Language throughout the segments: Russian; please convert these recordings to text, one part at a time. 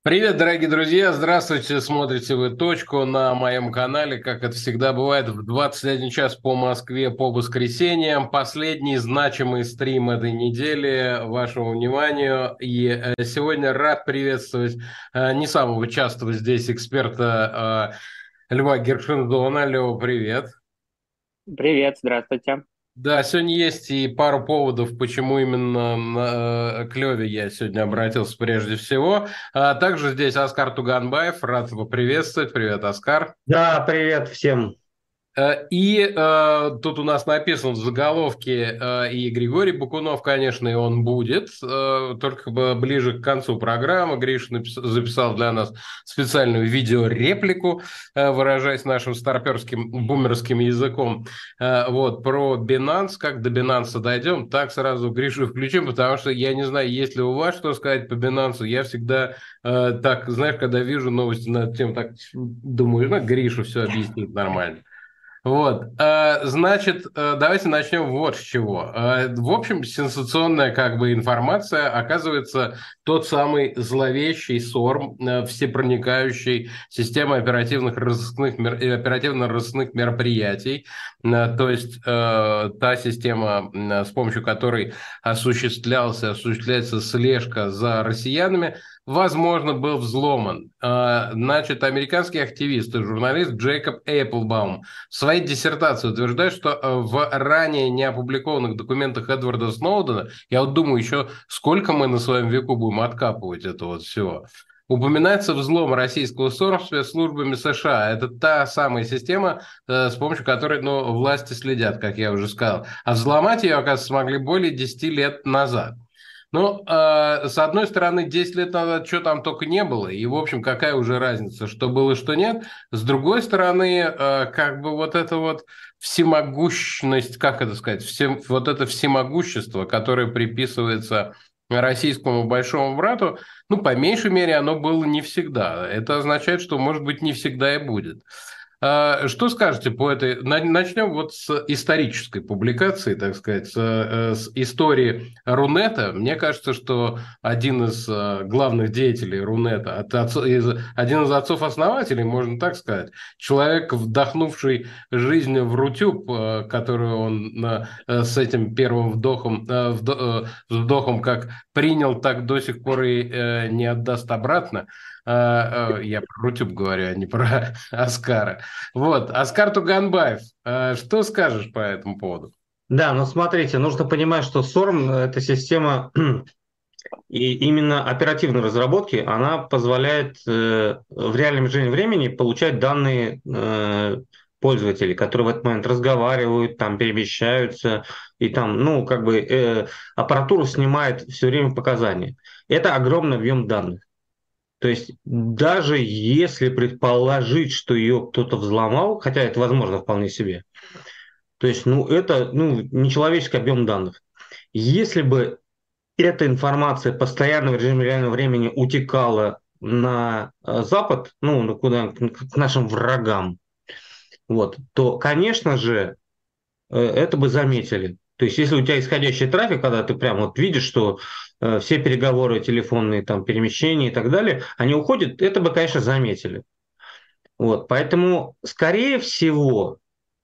Привет, дорогие друзья! Здравствуйте! Смотрите вы «Точку» на моем канале, как это всегда бывает, в 21 час по Москве по воскресеньям. Последний значимый стрим этой недели вашему вниманию. И сегодня рад приветствовать не самого частого здесь эксперта Льва Гершиндона. Лева, привет! Привет, здравствуйте. Да, сегодня есть и пару поводов, почему именно к Леве я сегодня обратился прежде всего. Также здесь Оскар Туганбаев, рад его приветствовать. Привет, Оскар. Да, привет всем. Тут у нас написано в заголовке и Григорий Бакунов, конечно, и он будет, только ближе к концу программы. Гриша записал для нас специальную видеореплику, выражаясь нашим старперским бумерским языком. Вот, про Binance, как до Binance дойдем, так сразу Гришу включим, потому что я не знаю, есть ли у вас что сказать по Binance. Я всегда так, знаешь, когда вижу новости на эту тему, так думаю, Гриша все объяснит нормально. Вот, значит, давайте начнем вот с чего. В общем, сенсационная как бы информация, оказывается, тот самый зловещий СОРМ, всепроникающий система оперативно-розыскных мероприятий, то есть та система, с помощью которой осуществляется слежка за россиянами, возможно, был взломан. Значит, американский активист и журналист Джейкоб Эпплбаум в своей диссертации утверждает, что в ранее не опубликованных документах Эдварда Сноудена, я вот думаю, еще сколько мы на своем веку будем откапывать это вот все, упоминается взлом российского СОРМ спецслужбами США. Это та самая система, с помощью которой власти следят, как я уже сказал. А взломать ее, оказывается, смогли более 10 лет назад. Ну, с одной стороны, 10 лет назад что там только не было, и, в общем, какая уже разница, что было, что нет. С другой стороны, как бы вот это вот всемогущность, как это сказать, вот это всемогущество, которое приписывается российскому большому брату, ну, по меньшей мере, оно было не всегда. Это означает, что, может быть, не всегда и будет. Что скажете по этой... Начнем вот с исторической публикации, так сказать, с истории Рунета. Мне кажется, что один из главных деятелей Рунета, один из отцов-основателей, можно так сказать, человек, вдохнувший жизнь в Рутюб, которую он с этим первым вдохом как принял, так до сих пор и не отдаст обратно. Я про Рутюб говорю, а не про Оскара. Вот, Оскар Туганбаев, что скажешь по этому поводу? Да, но смотрите, нужно понимать, что SORM — это система и именно оперативной разработки, она позволяет в реальном режиме времени получать данные пользователей, которые в этот момент разговаривают, там перемещаются, и там, ну, как бы аппаратура снимает все время показания. Это огромный объем данных. То есть даже если предположить, что ее кто-то взломал, хотя это возможно вполне себе, то есть, ну, это, ну, нечеловеческий объем данных. Если бы эта информация постоянно в режиме реального времени утекала на Запад, ну, куда, к нашим врагам, вот, то, конечно же, это бы заметили. То есть, если у тебя исходящий трафик, когда ты прям вот видишь, что все переговоры, телефонные там перемещения и так далее, они уходят, это бы, конечно, заметили. Вот, поэтому, скорее всего,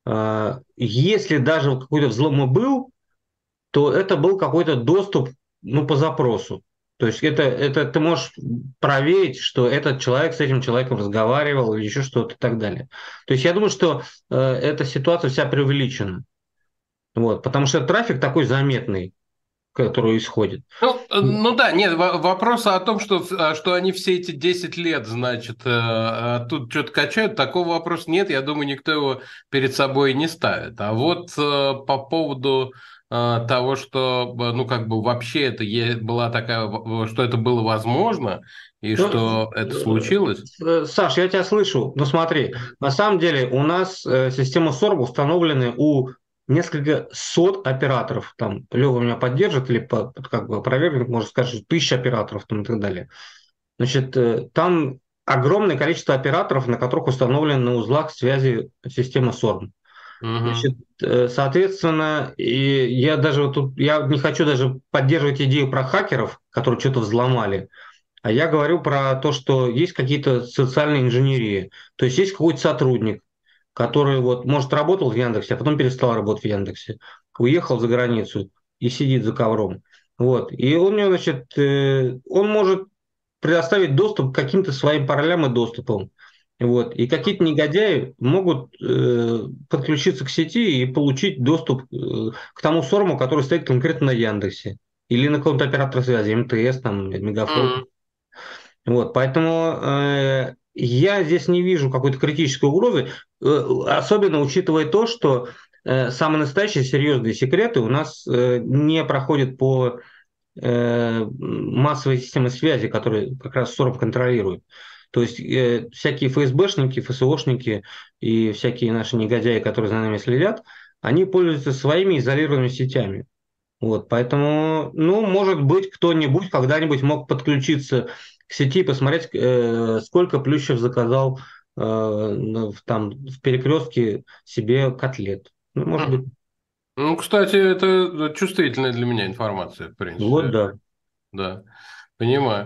если даже какой-то взлом и был, то это был какой-то доступ, ну, по запросу. То есть это ты можешь проверить, что этот человек с этим человеком разговаривал или еще что-то и так далее. То есть я думаю, что эта ситуация вся преувеличена. Вот, потому что трафик такой заметный, который исходит. Ну да, нет, вопрос о том, что они все эти 10 лет, значит, тут что-то качают, такого вопроса нет, я думаю, никто его перед собой не ставит. А вот по поводу того, что, ну, как бы вообще это была такая, что это было возможно, и Ну, что это случилось. Саш, я тебя слышу. Но смотри, на самом деле у нас система SORM установлены у несколько сот операторов. Там Лева меня поддержит или как бы опровергнет, может скажет, 1000 операторов там, и так далее. Значит, там огромное количество операторов, на которых установлена на узлах связи система SORM. Значит, Мгм. соответственно, и я даже вот тут, я не хочу даже поддерживать идею про хакеров, которые что-то взломали. А я говорю про то, что есть какие-то социальные инженерии. То есть есть какой-то сотрудник, который вот, может, работал в Яндексе, а потом перестал работать в Яндексе, уехал за границу и сидит за ковром. Вот. И он, у него, значит, он может предоставить доступ к каким-то своим паролям и доступам. Вот. И какие-то негодяи могут подключиться к сети и получить доступ к тому сорму, который стоит конкретно на Яндексе. Или на каком-то операторе связи, МТС, там, Мегафон. Мгм. Вот, поэтому я здесь не вижу какой-то критической угрозы, особенно учитывая то, что самые настоящие серьезные секреты у нас не проходят по массовой системе связи, которые как раз СОРМ контролирует. То есть всякие ФСБшники, ФСОшники и всякие наши негодяи, которые за нами следят, они пользуются своими изолированными сетями. Вот, поэтому, ну, может быть, кто-нибудь когда-нибудь мог подключиться к сети и посмотреть, сколько Плющев заказал там в перекрестке себе котлет. Ну, может быть, Мгм. Ну, кстати, это чувствительная для меня информация, в вот принципе. да. Да, понимаю.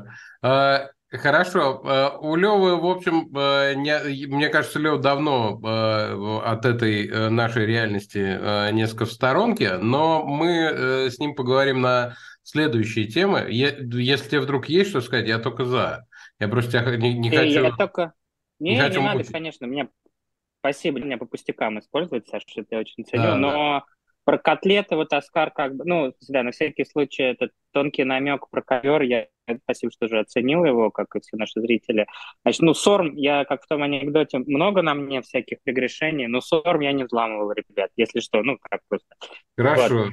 Хорошо. У Левы, в общем, мне кажется, Лев давно от этой нашей реальности несколько в сторонке, но мы с ним поговорим на следующие темы. Если тебе вдруг есть что сказать, я только за. Я просто тебя не И хочу, я только... не Не хочу надо, мучить. конечно, меня спасибо, меня по пустякам использовать, Саша, это я очень ценю, Да, да. но про котлеты вот Оскар как бы, ну, да, на всякий случай этот тонкий намек про ковер, я спасибо, что же оценил его, как и все наши зрители. Значит, ну, СОРМ, я как в том анекдоте, много на мне всяких прегрешений, но СОРМ я не взламывал, ребят, если что, ну, как просто. Вот. Хорошо.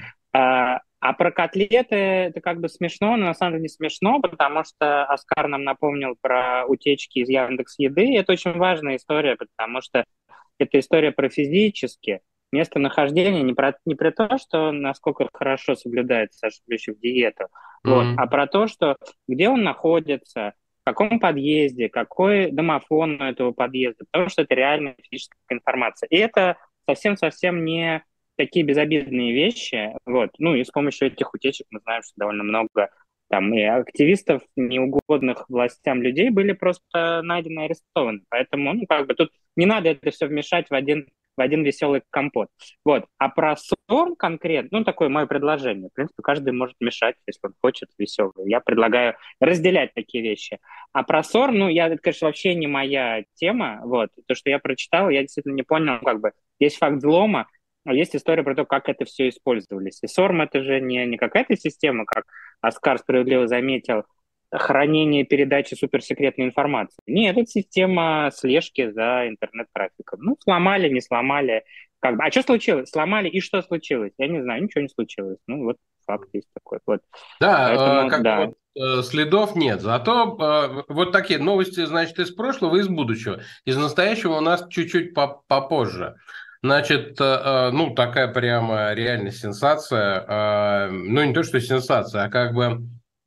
А про котлеты это как бы смешно, но на самом деле не смешно, потому что Оскар нам напомнил про утечки из Яндекс Еды. И это очень важная история, потому что это история про физически местонахождение, не про то, что насколько хорошо соблюдает Саша Плющев диету, вот, а Мгм. про то, что где он находится, в каком подъезде, какой домофон у этого подъезда, потому что это реальная физическая информация. И это совсем-совсем не такие безобидные вещи, вот, ну и с помощью этих утечек мы знаем, что довольно много там и активистов, неугодных властям людей были просто найдены и арестованы. Поэтому, ну, как бы тут не надо это все вмешать в один веселый компот. Вот. А про сон конкретно, ну, такое мое предложение. В принципе, каждый может мешать, если он хочет, веселый. Я предлагаю разделять такие вещи. А про ссор, ну, это, конечно, вообще не моя тема. Вот. То, что я прочитал, я действительно не понял, как бы, есть факт взлома, а есть история про то, как это все использовались. И СОРМ это же не какая-то система, как Оскар справедливо заметил, хранение передачи суперсекретной информации. Нет, это система слежки за интернет-трафиком. Ну, сломали, не сломали. Как бы. А что случилось? Сломали, и что случилось? Я не знаю, ничего не случилось. Ну, вот факт есть такой. Вот. Да, Поэтому, как бы да. вот следов нет. Зато вот такие новости, значит, из прошлого, из будущего. Из настоящего у нас чуть-чуть попозже. Значит, ну, такая прямо реально сенсация. Ну, не то, что сенсация, а как бы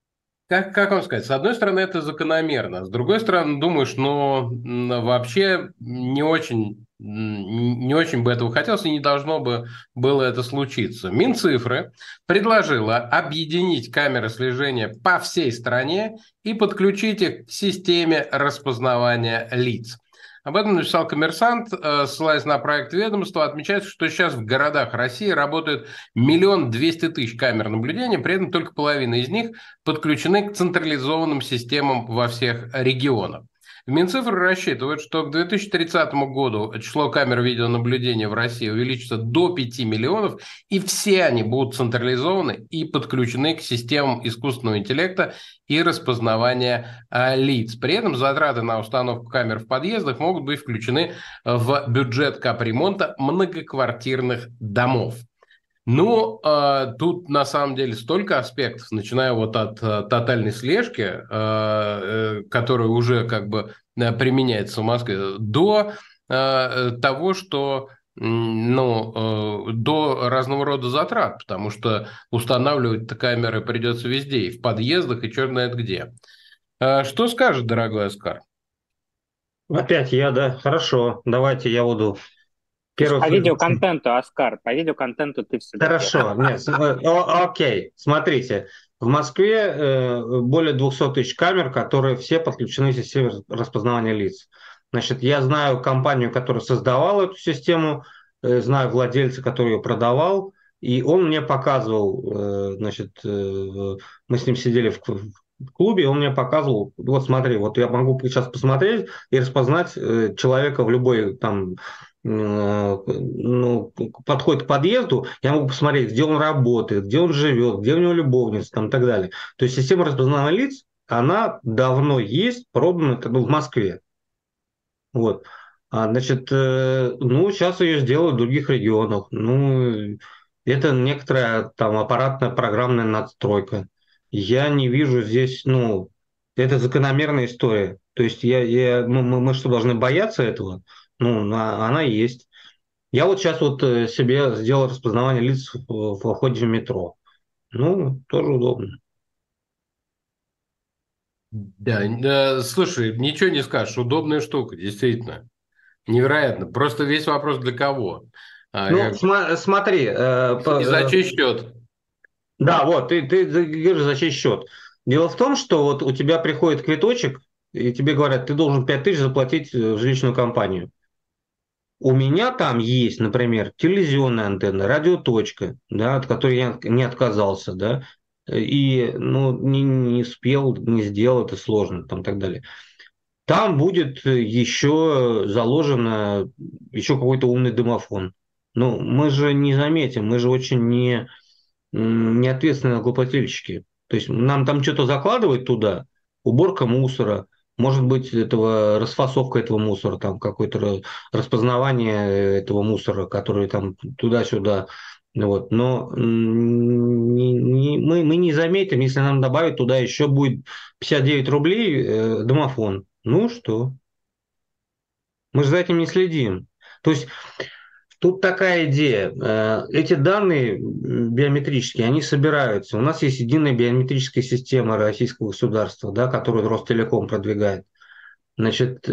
как вам сказать, с одной стороны, это закономерно, с другой стороны, думаешь, ну, вообще не очень бы этого хотелось, и не должно бы было это случиться. Минцифры предложила объединить камеры слежения по всей стране и подключить их к системе распознавания лиц. Об этом написал «Коммерсант», ссылаясь на проект ведомства, отмечается, что сейчас в городах России работают 1 200 000 камер наблюдения, при этом только половина из них подключены к централизованным системам во всех регионах. Минцифры рассчитывают, что к 2030 году число камер видеонаблюдения в России увеличится до 5 миллионов, и все они будут централизованы и подключены к системам искусственного интеллекта и распознавания лиц. При этом затраты на установку камер в подъездах могут быть включены в бюджет капремонта многоквартирных домов. Ну, тут на самом деле столько аспектов, начиная вот от тотальной слежки, которая уже как бы применяется в Москве, до того, что ну, до разного рода затрат, потому что устанавливать камеры придется везде, и в подъездах, и черт знает где. Что скажет, дорогой Оскар? Опять я, да? Хорошо, давайте я буду Слушай, первый по флеш. видеоконтенту, Оскар, по видеоконтенту ты все даешь. Хорошо, нет, окей, смотрите. В Москве более 200 тысяч камер, которые все подключены к системе распознавания лиц. Значит, я знаю компанию, которая создавала эту систему, знаю владельца, который ее продавал, и он мне показывал, значит, мы с ним сидели в клубе, и он мне показывал, вот смотри, вот я могу сейчас посмотреть и распознать человека в любой там ну, подходит к подъезду, я могу посмотреть, где он работает, где он живет, где у него любовница там, и так далее. То есть система распознавания лиц, она давно есть, продана в Москве. Вот. Значит, ну, сейчас ее сделают в других регионах. Ну, это некоторая там аппаратная программная надстройка. Я не вижу здесь, ну, это закономерная история. То есть мы что, должны бояться этого? Ну, она есть. Я вот сейчас вот себе сделал распознавание лиц в входе в метро. Ну, тоже удобно. Да, слушай, ничего не скажешь, удобная штука, действительно. Невероятно. Просто весь вопрос для кого? Ну, смотри, И за чей счет? да, вот, ты говоришь, за чей счет. Дело в том, что вот у тебя приходит квиточек, и тебе говорят, ты должен 5000 заплатить в жилищную компанию. У меня там есть, например, телевизионная антенна, радиоточка, да, от которой я не отказался, да, и ну, не успел, не сделал, это сложно, там, и так далее. Там будет еще заложено еще какой-то умный домофон. Ну, мы же не заметим, мы же очень неответственные налогоплательщики. То есть нам там что-то закладывать туда, уборка мусора, может быть, этого расфасовка этого мусора, там какое-то распознавание этого мусора, который там туда-сюда. Вот. Но мы не заметим, если нам добавить туда еще будет 59 рублей домофон. Ну что? Мы же за этим не следим. То есть тут такая идея. Эти данные биометрические, они собираются. У нас есть единая биометрическая система российского государства, да, которую Ростелеком продвигает. Значит,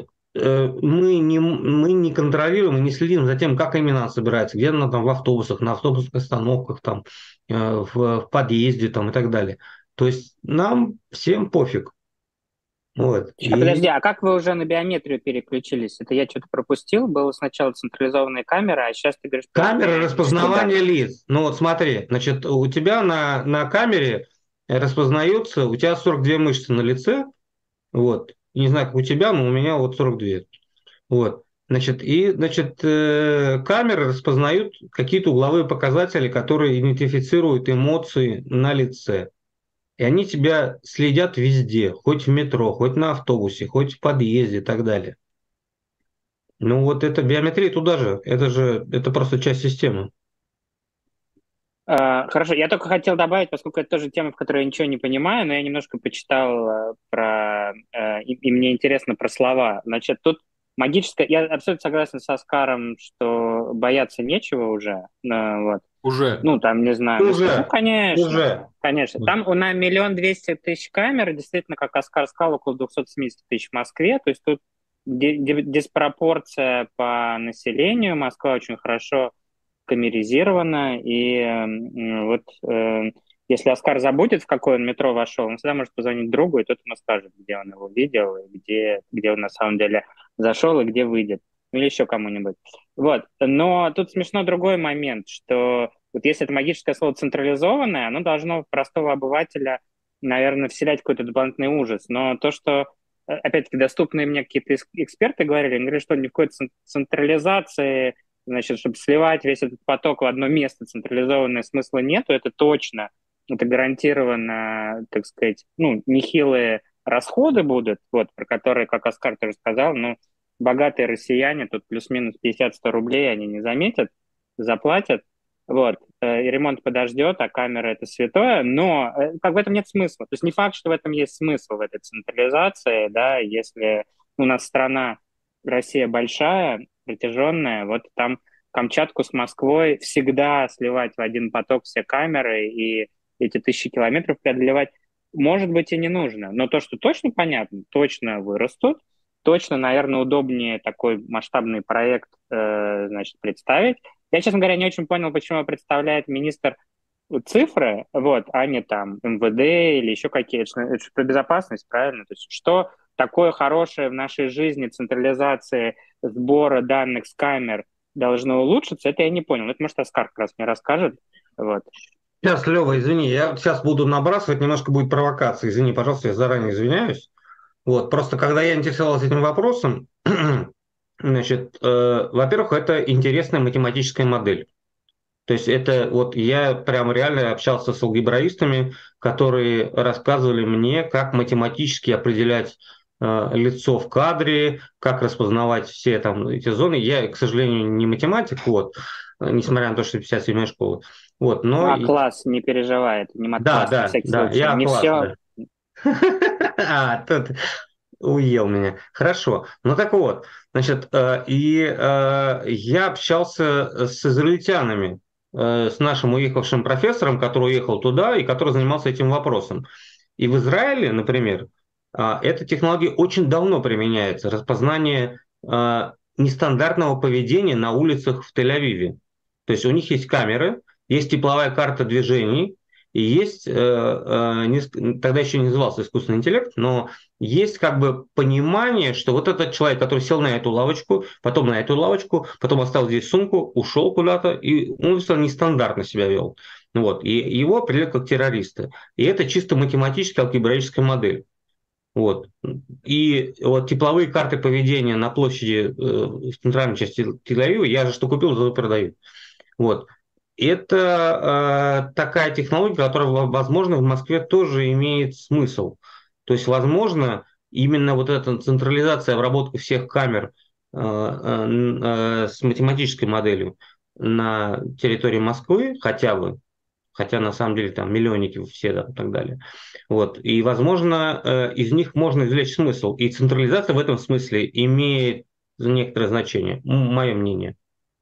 мы не контролируем и не следим за тем, как именно она собирается, где она там в автобусах, на автобусных остановках, там, в подъезде там, и так далее. То есть нам всем пофиг. Вот. Ща, подожди, а как вы уже на биометрию переключились? Это я что-то пропустил? Было сначала централизованная камера, а сейчас ты говоришь про Камера биометрические распознавания данные. лиц. Ну вот смотри, значит, у тебя на камере распознается, у тебя 42 мышцы на лице, вот. Не знаю, как у тебя, но у меня вот 42. Вот. Значит, камеры распознают какие-то угловые показатели, которые идентифицируют эмоции на лице. И они тебя следят везде, хоть в метро, хоть на автобусе, хоть в подъезде и так далее. Ну вот это биометрия туда же, это просто часть системы. Хорошо, я только хотел добавить, поскольку это тоже тема, в которой я ничего не понимаю, но я немножко почитал и мне интересно про слова. Значит, тут магическое, я абсолютно согласен с Оскаром, что бояться нечего уже, вот. Уже. Ну, там, не знаю, ну, Уже, конечно, уже. конечно. Там у нас 1 200 000 камер, действительно, как Оскар сказал, около 270 000 в Москве, то есть тут диспропорция по населению, Москва очень хорошо камеризирована, и вот если Оскар забудет, в какое он метро вошел, он всегда может позвонить другу, и тот ему скажет, где он его видел, и где он на самом деле зашел, и где выйдет, ну, или еще кому-нибудь. Вот. Но тут смешно другой момент, что вот если это магическое слово централизованное, оно должно в простого обывателя, наверное, вселять какой-то дополнительный ужас. Но то, что, опять-таки, доступные мне какие-то эксперты говорили, они говорят, что ни в какой централизации, значит, чтобы сливать весь этот поток в одно место централизованное смысла нету, это точно. Это гарантированно, так сказать, ну, нехилые расходы будут, вот, про которые, как Оскар тоже сказал, ну, богатые россияне, тут плюс-минус 50-100 рублей они не заметят, заплатят, вот, и ремонт подождет, а камера это святое, но как в этом нет смысла. То есть не факт, что в этом есть смысл, в этой централизации, да, если у нас страна, Россия большая, протяженная, вот там Камчатку с Москвой всегда сливать в один поток все камеры и эти 1000 километров преодолевать, может быть, и не нужно. Но то, что точно понятно, точно вырастут, точно, наверное, удобнее такой масштабный проект, значит, представить. Я, честно говоря, не очень понял, почему его представляет министр цифры, вот, а не там МВД или еще какие-то. Это же про безопасность, правильно? То есть что такое хорошее в нашей жизни централизации сбора данных с камер должно улучшиться, это я не понял. Это, может, Оскар как раз мне расскажет. Вот. Сейчас, Лева, извини, я сейчас буду набрасывать, немножко будет провокация. Извини, пожалуйста, я заранее извиняюсь. Вот, просто когда я интересовался этим вопросом, значит, во-первых, это интересная математическая модель. То есть это вот я прям реально общался с алгебраистами, которые рассказывали мне, как математически определять лицо в кадре, как распознавать все там эти зоны. Я, к сожалению, не математик, вот, несмотря на то, что 57-я школа. Вот, но... Класс, не переживай, это не Да, мат-класс, на да, всякий да, случай. я Не класс, все. да. Тут уел меня. Хорошо. Ну так вот, значит, я общался с израильтянами, с нашим уехавшим профессором, который уехал туда и который занимался этим вопросом. И в Израиле, например, эта технология очень давно применяется. Распознание нестандартного поведения на улицах в Тель-Авиве. То есть у них есть камеры, есть тепловая карта движений, и есть, тогда еще не назывался искусственный интеллект, но есть как бы понимание, что вот этот человек, который сел на эту лавочку, потом на эту лавочку, потом оставил здесь сумку, ушел куда-то, и он нестандартно себя вел. Вот. И его определяют как террориста. И это чисто математическая алгебраическая модель. Вот. И вот тепловые карты поведения на площади в центральной части Тель-Авива, я же что купил, то продаю. Вот. Это такая технология, которая, возможно, в Москве тоже имеет смысл. То есть, возможно, именно вот эта централизация обработки всех камер с математической моделью на территории Москвы хотя бы, хотя на самом деле там миллионники все, да, и так далее. Вот. И, возможно, из них можно извлечь смысл. И централизация в этом смысле имеет некоторое значение, мое мнение.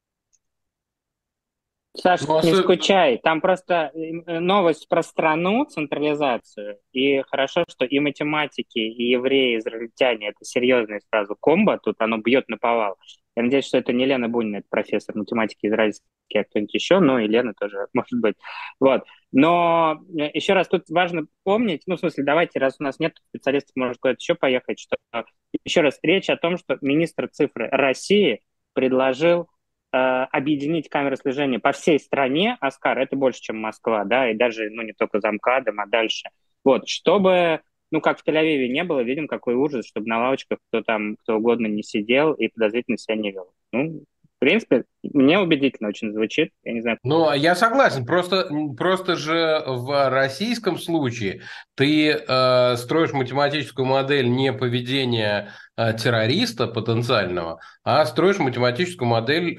Саш, Ну, не скучай, там просто новость про страну, централизацию, и хорошо, что и математики, и евреи, и израильтяне, это серьезное сразу комбо, тут оно бьет на повал. Я надеюсь, что это не Лена Бунина, это профессор математики израильский, а кто-нибудь еще, ну и Лена тоже, может быть. Вот. Но еще раз, тут важно помнить, ну, в смысле, давайте, раз у нас нет специалистов, может куда-то еще поехать, что еще раз, речь о том, что министр цифры России предложил объединить камеры слежения по всей стране, Оскар, это больше, чем Москва, да, и даже, ну, не только за МКАДом, а дальше. Вот, чтобы, ну, как в Тель-Авиве не было, видим, какой ужас, чтобы на лавочках кто угодно не сидел и подозрительно себя не вел. Ну, в принципе, мне убедительно очень звучит, я не знаю. Ну, я согласен. Просто же в российском случае ты строишь математическую модель не поведения террориста потенциального, а строишь математическую модель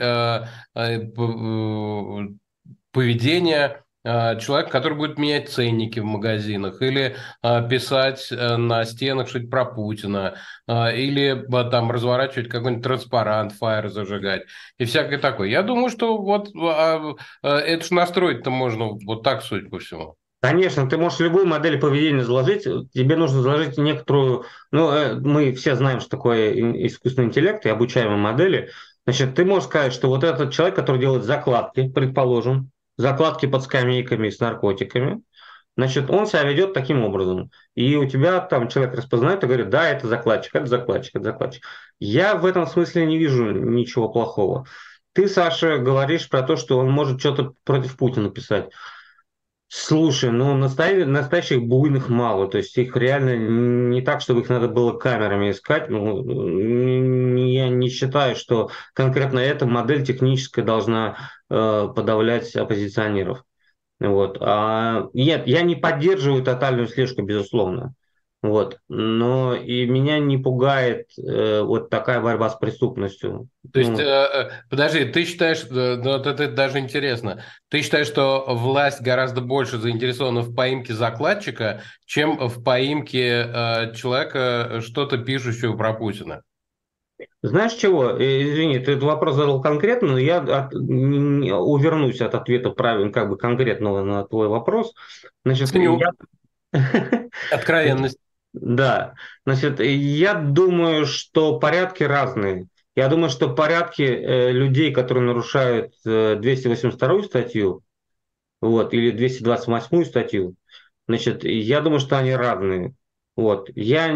поведения человека, который будет менять ценники в магазинах или писать на стенах что-то про Путина, или там разворачивать какой-нибудь транспарант, фаер зажигать и всякое такое. Я думаю, что вот это ж настроить-то можно вот так, судя по всему. Конечно, ты можешь любую модель поведения заложить, тебе нужно заложить некоторую, ну, мы все знаем, что такое искусственный интеллект и обучаемые модели. Значит, ты можешь сказать, что вот этот человек, который делает закладки, предположим, закладки под скамейками с наркотиками, значит, он себя ведет таким образом. И у тебя там человек распознает и говорит, да, это закладчик, это закладчик, это закладчик. Я в этом смысле не вижу ничего плохого. Ты, Саша, говоришь про то, что он может что-то против Путина писать. Слушай, ну настоящих буйных мало, то есть их реально не так, чтобы их надо было камерами искать. Ну, я не считаю, что конкретно эта модель техническая должна подавлять оппозиционеров. Вот. Нет, я не поддерживаю тотальную слежку, безусловно. Вот. Но и меня не пугает вот такая борьба с преступностью. То есть, Ну, подожди, ты считаешь, ну, вот это даже интересно, ты считаешь, что власть гораздо больше заинтересована в поимке закладчика, чем в поимке человека, что-то пишущего про Путина? знаешь чего? Извини, ты этот вопрос задал конкретно, но я увернусь от ответа правильно, как бы конкретного на твой вопрос. Значит, Ценю откровенность. да, значит, я думаю, что порядки разные. Я думаю, что порядки людей, которые нарушают 282 статью, вот, или 228 статью, значит, я думаю, что они разные. Вот.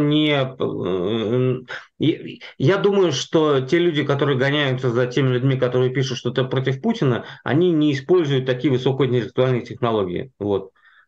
Я думаю, что те люди, которые гоняются за теми людьми, которые пишут что-то против Путина, они не используют такие высокоинтеллектуальные технологии. Вот.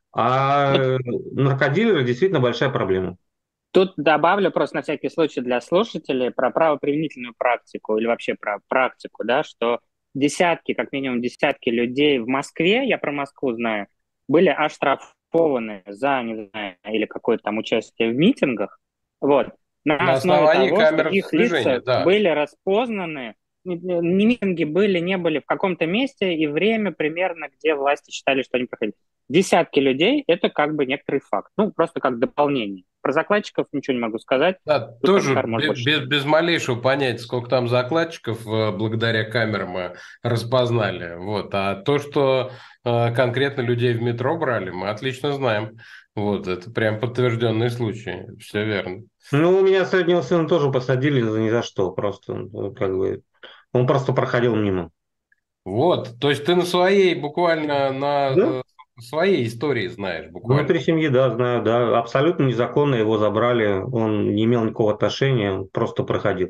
Вот А наркодилеры действительно большая проблема. тут добавлю просто на всякий случай для слушателей про правоприменительную практику или вообще про практику, да, что десятки, как минимум десятки людей в Москве, я про Москву знаю, были оштрафованы за, не знаю, или какое-то там участие в митингах, вот, на На основе основании того, что камер их слежения, лица да. были распознаны, не митинги были, не были в каком-то месте и время примерно, где власти считали, что они проходили. Десятки людей– это как бы некоторый факт. Ну, просто как дополнение. Про закладчиков ничего не могу сказать. Да, Тут тоже комментарий может больше. без малейшего понятия, сколько там закладчиков благодаря камерам мы распознали. Вот. А то, что конкретно людей в метро брали, мы отлично знаем. Вот, это прям подтвержденные случаи. Все верно. Ну, у меня среднего сына тоже посадили за ни за что, просто, как бы, он просто проходил мимо. Вот, то есть ты на своей, буквально на Да? своей истории знаешь, буквально. Внутри семьи, да, знаю, да, абсолютно незаконно его забрали, он не имел никакого отношения, он просто проходил.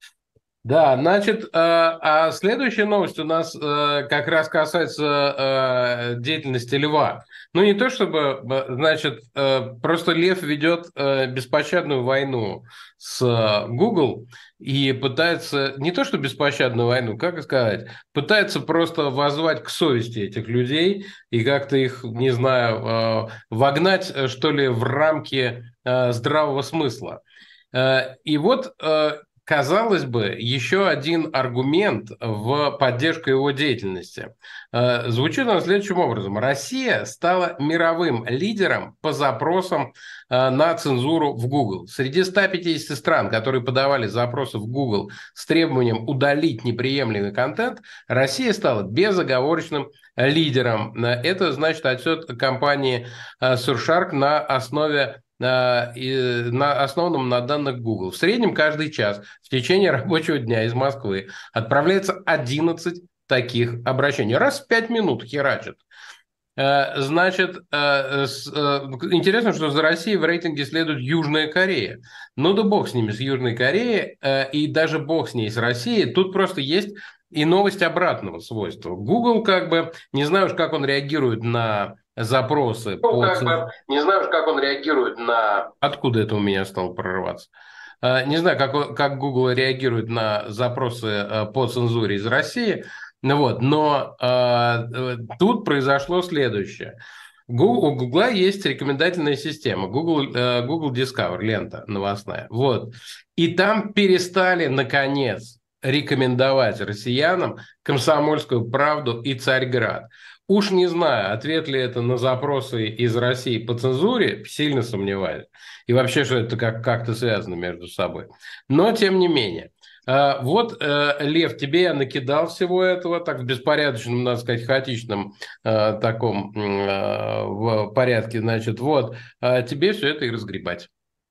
Да, значит, а следующая новость у нас как раз касается деятельности Льва. Ну, не то чтобы, значит, просто Лев ведет беспощадную войну с Google и пытается, не то что беспощадную войну, как сказать, пытается просто воззвать к совести этих людей и как-то их, не знаю, вогнать, что ли, в рамки здравого смысла. И вот казалось бы, еще один аргумент в поддержку его деятельности. Звучит он следующим образом. Россия стала мировым лидером по запросам на цензуру в Google. Среди 150 стран, которые подавали запросы в Google с требованием удалить неприемлемый контент, Россия стала безоговорочным лидером. Это значит отчет компании Surfshark на основе основанном на данных Google. В среднем каждый час в течение рабочего дня из Москвы отправляется 11 таких обращений. Раз в 5 минут херачат. Значит, интересно, что за Россией в рейтинге следует Южная Корея. Ну да бог с ними, с Южной Кореей, и даже бог с ней, с Россией. Тут просто есть и новость обратного свойства. Google как бы, не знаю уж, как он реагирует на запросы по... Не знаю уж, как он реагирует на... Откуда это у меня стало прорываться? Не знаю, как Google реагирует на запросы по цензуре из России, ну вот, но тут произошло следующее. У Google есть рекомендательная система, Google Discover, лента новостная. Вот. И там перестали, наконец, рекомендовать россиянам «Комсомольскую правду» и «Царьград». Уж не знаю, ответ ли это на запросы из России по цензуре, сильно сомневаюсь. И вообще, что это как-то связано между собой. Но, тем не менее. Вот, Лев, тебе я накидал всего этого, так в беспорядочном, надо сказать, хаотичном таком в порядке, значит, вот, тебе все это и разгребать.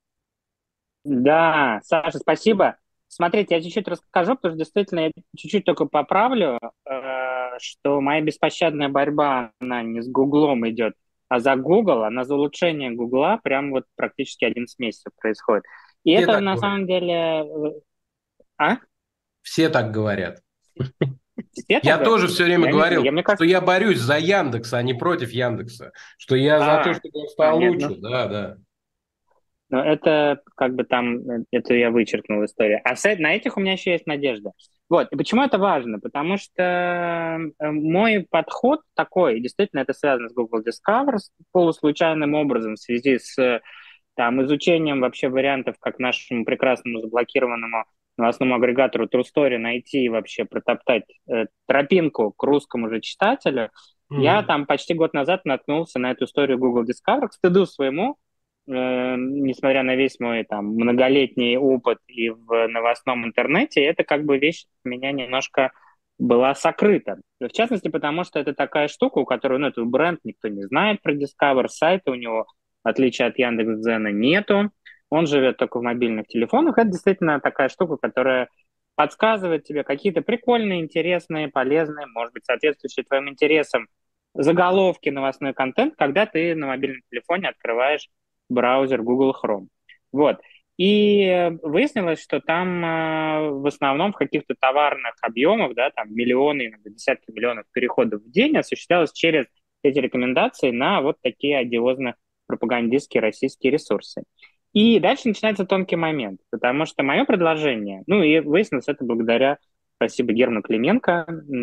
Да, Саша, спасибо. Смотрите, я чуть-чуть расскажу, потому что действительно я чуть-чуть только поправлю, что моя беспощадная борьба, она не с Гуглом идет, а за Google, она за улучшение Гугла прям вот практически 11 месяцев происходит. И Все это так на говорят. самом деле... А? Все так говорят. Все так Я говорят? тоже все время говорил, Мне что кажется... я борюсь за Яндекс, а не против Яндекса. Что я за то, чтобы он стал Нет, ну, лучше. Да, да. но это как бы там, это я вычеркнул историю. На этих у меня еще есть надежда. Вот, и почему это важно? Потому что мой подход такой, действительно, это связано с Google Discover, полуслучайным образом в связи с там, изучением вообще вариантов, как нашему прекрасному заблокированному новостному агрегатору True Story найти и вообще протоптать тропинку к русскому же читателю. Я Мгм. там почти год назад наткнулся на эту историю Google Discover, к стыду своему, несмотря на весь мой там многолетний опыт и в новостном интернете, это как бы вещь у меня немножко была сокрыта. В частности, потому что это такая штука, у которой, ну, это бренд, никто не знает про Discover, сайта у него, в отличие от Яндекс.Дзена, нету. Он живет только в мобильных телефонах. Это действительно такая штука, которая подсказывает тебе какие-то прикольные, интересные, полезные, может быть, соответствующие твоим интересам заголовки, новостной контент, когда ты на мобильном телефоне открываешь браузер Google Chrome. Вот. И выяснилось, что там в основном в каких-то товарных объемах, да, там миллионы, иногда десятки миллионов переходов в день осуществлялось через эти рекомендации на вот такие одиозно-пропагандистские российские ресурсы. И дальше начинается тонкий момент, потому что мое предложение, ну и выяснилось это благодаря, спасибо Герману Клименко,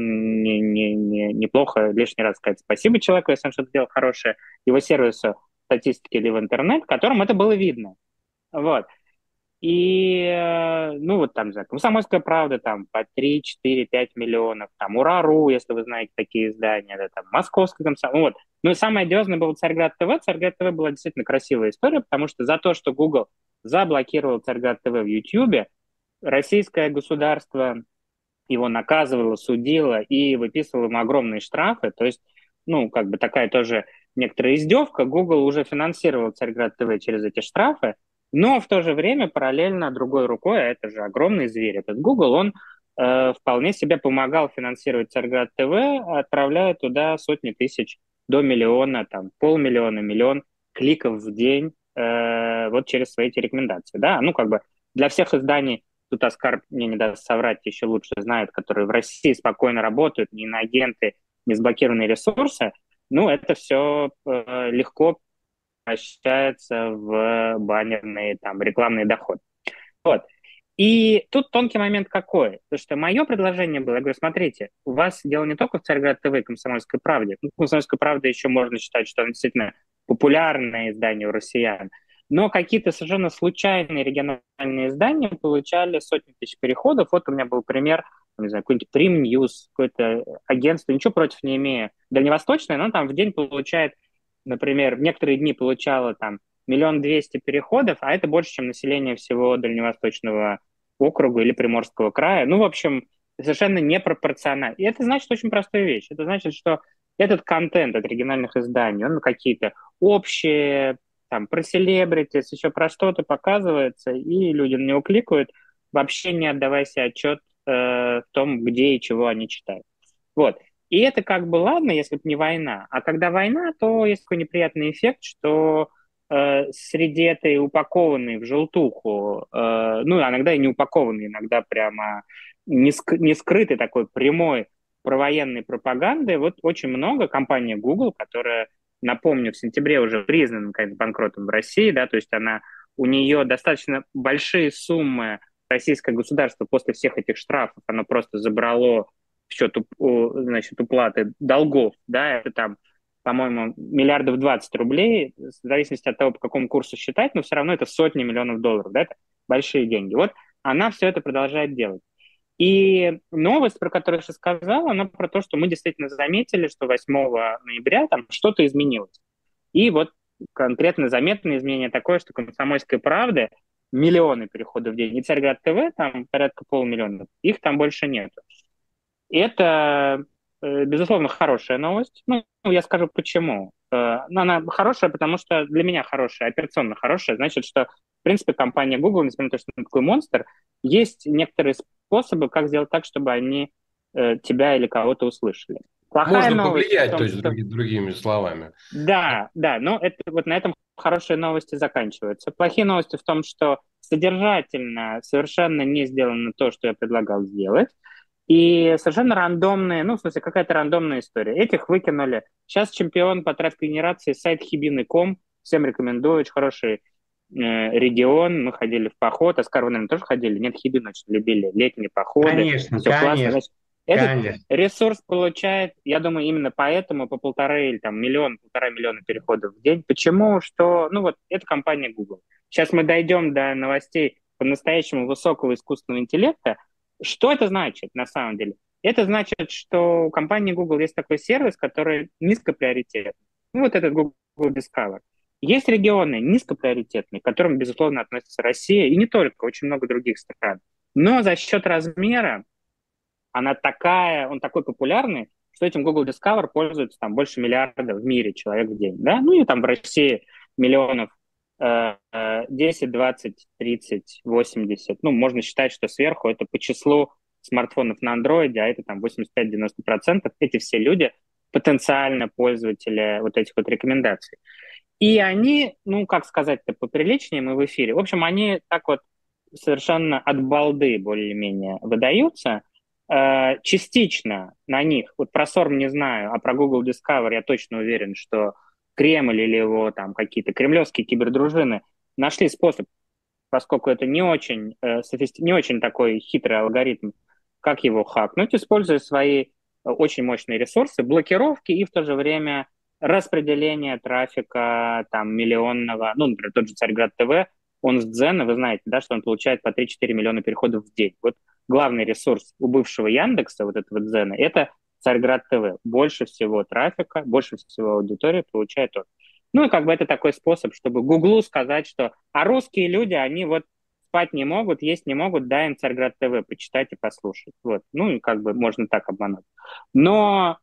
неплохо лишний раз сказать спасибо человеку, если он что-то делал хорошее, его сервису статистики или в интернет, которым это было видно. Вот. И, ну, вот там, не знаю, «Комсомольская правда» там по 3, 4, 5 миллионов, там «Ура.ру», если вы знаете такие издания, да, там «Московский комсомол», вот. Ну и самое одиозное было «Царьград ТВ». «Царьград ТВ» была действительно красивая история, потому что за то, что Google заблокировал «Царьград ТВ» в YouTube, российское государство его наказывало, судило и выписывало ему огромные штрафы, то есть, ну, как бы такая тоже некоторая издевка. Google уже финансировал «Царьград ТВ» через эти штрафы, но в то же время параллельно другой рукой, а это же огромный зверь, этот Google, он вполне себе помогал финансировать «Царьград ТВ», отправляя туда сотни тысяч до миллиона, там, полмиллиона, миллион кликов в день вот через свои эти рекомендации. Да? Ну, как бы для всех изданий, тут Оскар мне не даст соврать, еще лучше знает, которые в России спокойно работают, не на агенты, не заблокированные ресурсы, ну, это все легко превращается в баннерный там рекламный доход. Вот. И тут тонкий момент какой? Потому что мое предложение было, я говорю, смотрите, у вас дело не только в «Царьград ТВ» и «Комсомольской правде». Ну, «Комсомольская правда» еще можно считать, что она действительно популярное издание у россиян. Но какие-то совершенно случайные региональные издания получали сотни тысяч переходов. Вот у меня был пример, не знаю, какой-нибудь Prim News, какое-то агентство, ничего против не имея, дальневосточное, но там в день получает, например, в некоторые дни получало там 1 200 000 переходов, а это больше, чем население всего Дальневосточного округа или Приморского края. Ну, в общем, совершенно непропорционально. И это значит очень простую вещь. Это значит, что этот контент от региональных изданий, он какие-то общие, там, про селебритис, еще про что-то показывается, и люди на него кликают, вообще не отдавая себе отчет в том, где и чего они читают. Вот. И это как бы ладно, если бы не война. А когда война, то есть такой неприятный эффект, что среди этой упакованной в желтуху, ну, иногда и не упакованной, иногда прямо не скрытой такой прямой провоенной пропаганды, вот очень много компания Google, которая, напомню, в сентябре уже признана банкротом в России, да, то есть у нее достаточно большие суммы российское государство после всех этих штрафов, оно просто забрало в счет, значит, уплаты долгов, да, это там, по-моему, миллиардов 20 рублей, в зависимости от того, по какому курсу считать, но все равно это сотни миллионов долларов, да, это большие деньги. Вот она все это продолжает делать. И новость, про которую я сейчас сказал, она про то, что мы действительно заметили, что 8 ноября там что-то изменилось. И вот конкретно заметное изменение такое, что «Комсомольской правды» миллионы переходов в день. И «Царьград ТВ» там порядка 500 000, их там больше нет. Это, безусловно, хорошая новость. Ну, я скажу почему. Она хорошая, потому что для меня хорошая, операционно хорошая. Значит, что, в принципе, компания Google, несмотря на то, что она такой монстр, есть некоторые способы, как сделать так, чтобы они тебя или кого-то услышали. Плохая Можно новость в повлиять, то том, есть, что... другими словами. Да, да, но это, вот на этом хорошие новости заканчиваются. Плохие новости в том, что содержательно совершенно не сделано то, что я предлагал сделать. И совершенно рандомные, ну, в смысле, какая-то рандомная история. Этих выкинули. Сейчас чемпион по трафик-генерации сайт Хибины.ком. Всем рекомендую, очень хороший регион. Мы ходили в поход. Оскар, вы, наверное, тоже ходили? Нет, Хибину очень любили. Летние походы. Конечно, Все классно. конечно, Значит, этот конечно. ресурс получает, я думаю, именно поэтому по 1,5 или там 1-1,5 миллиона переходов в день. Почему? Что, ну, вот, это компания Google. Сейчас мы дойдем до новостей по-настоящему высокого искусственного интеллекта. Что это значит на самом деле? Это значит, что у компании Google есть такой сервис, который низкоприоритетный. Ну, вот этот Google Discover. Есть регионы низкоприоритетные, к которым, безусловно, относится Россия, и не только, очень много других стран. Но за счет размера он такой популярный, что этим Google Discover пользуется там больше миллиарда в мире человек в день. Да? Ну и там в России миллионов 10, 20, 30, 80. Ну, можно считать, что сверху это по числу смартфонов на андроиде, а это там 85-90%. Эти все люди потенциально пользователя вот этих вот рекомендаций. И они, ну, как сказать-то поприличнее, мы в эфире. В общем, они так вот совершенно от балды более-менее выдаются. Частично на них, вот про SORM не знаю, а про Google Discover я точно уверен, что Кремль или его там какие-то кремлевские кибердружины нашли способ, поскольку это не очень такой хитрый алгоритм, как его хакнуть, используя свои очень мощные ресурсы, блокировки и в то же время распределение трафика там миллионного, ну, например, тот же Царьград ТВ, он с Дзена, вы знаете, да, что он получает по 3-4 миллиона переходов в день. Вот главный ресурс у бывшего Яндекса, вот этого Дзена, это Царьград ТВ. Больше всего трафика, больше всего аудитории получает он. Ну и как бы это такой способ, чтобы Гуглу сказать, что а русские люди, они вот спать не могут, есть не могут, дай им Царьград ТВ почитать и послушать. Вот. Ну и как бы можно так обмануть. Но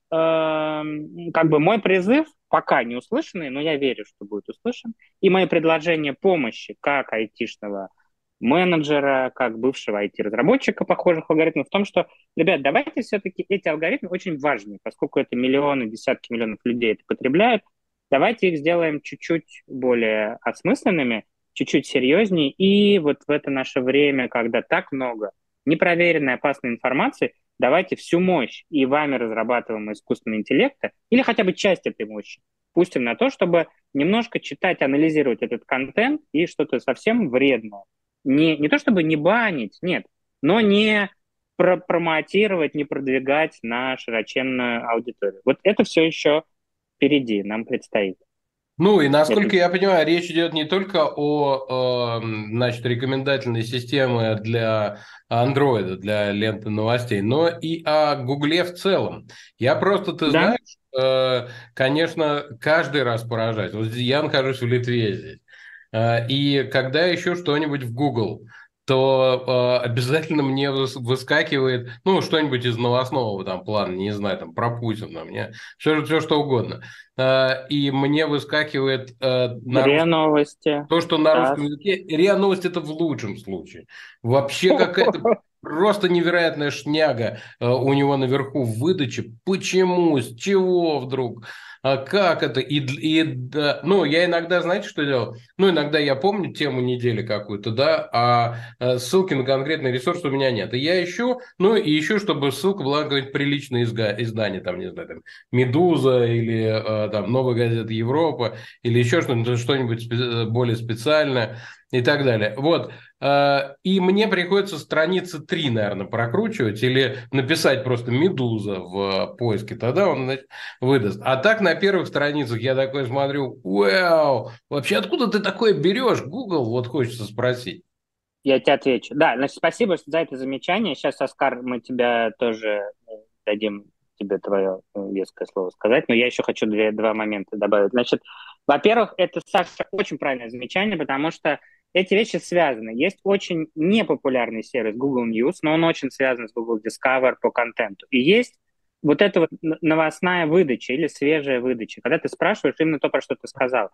как бы мой призыв пока не услышанный, но я верю, что будет услышан. И мои предложения помощи как айтишного менеджера, как бывшего IT-разработчика похожих алгоритмов в том, что, ребят, давайте все-таки эти алгоритмы очень важны, поскольку это миллионы, десятки миллионов людей это потребляют, давайте их сделаем чуть-чуть более осмысленными, чуть-чуть серьезнее. И вот в это наше время, когда так много непроверенной, опасной информации, давайте всю мощь и вами разрабатываемого искусственного интеллекта, или хотя бы часть этой мощи, пустим на то, чтобы немножко читать, анализировать этот контент и что-то совсем вредное. Не то чтобы не банить, нет, но не промотировать, не продвигать на широченную аудиторию. Вот это все еще впереди, нам предстоит. Ну и насколько Это... я понимаю, речь идет не только о, значит, рекомендательной системе для Андроида, для ленты новостей, но и о Гугле в целом. Я просто, ты Да, знаешь, конечно, каждый раз поражаюсь. Вот я нахожусь в Литве здесь. И когда ищу что-нибудь в Google, то обязательно мне выскакивает, ну, что-нибудь из новостного там плана, не знаю, там, про Путина, мне все что угодно. И мне выскакивает на РИА русском Новости, то, что на русском ТАСС. языке. РИА Новость это в лучшем случае. Вообще какая-то просто невероятная шняга у него наверху в выдаче. Почему? С чего вдруг? А как это? Да. Ну, я иногда, знаете, что делал? Ну, иногда я помню тему недели какую-то, да, а ссылки на конкретный ресурс у меня нет. И я ищу, ну, и ищу, чтобы ссылка была какое-нибудь приличное издание, там, не знаю, там, «Медуза» или там «Новая газета Европа» или еще что-нибудь более специальное и так далее. Вот. И мне приходится страницы 3, наверное, прокручивать или написать просто «Медуза» в поиске, тогда он, значит, выдаст. А так на первых страницах я такой смотрю, вау, вообще откуда ты такое берешь, Google, вот хочется спросить. Я тебе отвечу. Да, значит, спасибо за это замечание. Сейчас, Оскар, мы тебя тоже дадим тебе твое веское слово сказать, но я еще хочу два момента добавить. Значит, во-первых, это, Саша, очень правильное замечание, потому что эти вещи связаны. Есть очень непопулярный сервис Google News, но он очень связан с Google Discover по контенту. И есть вот эта вот новостная выдача или свежая выдача, когда ты спрашиваешь именно то, про что ты сказал.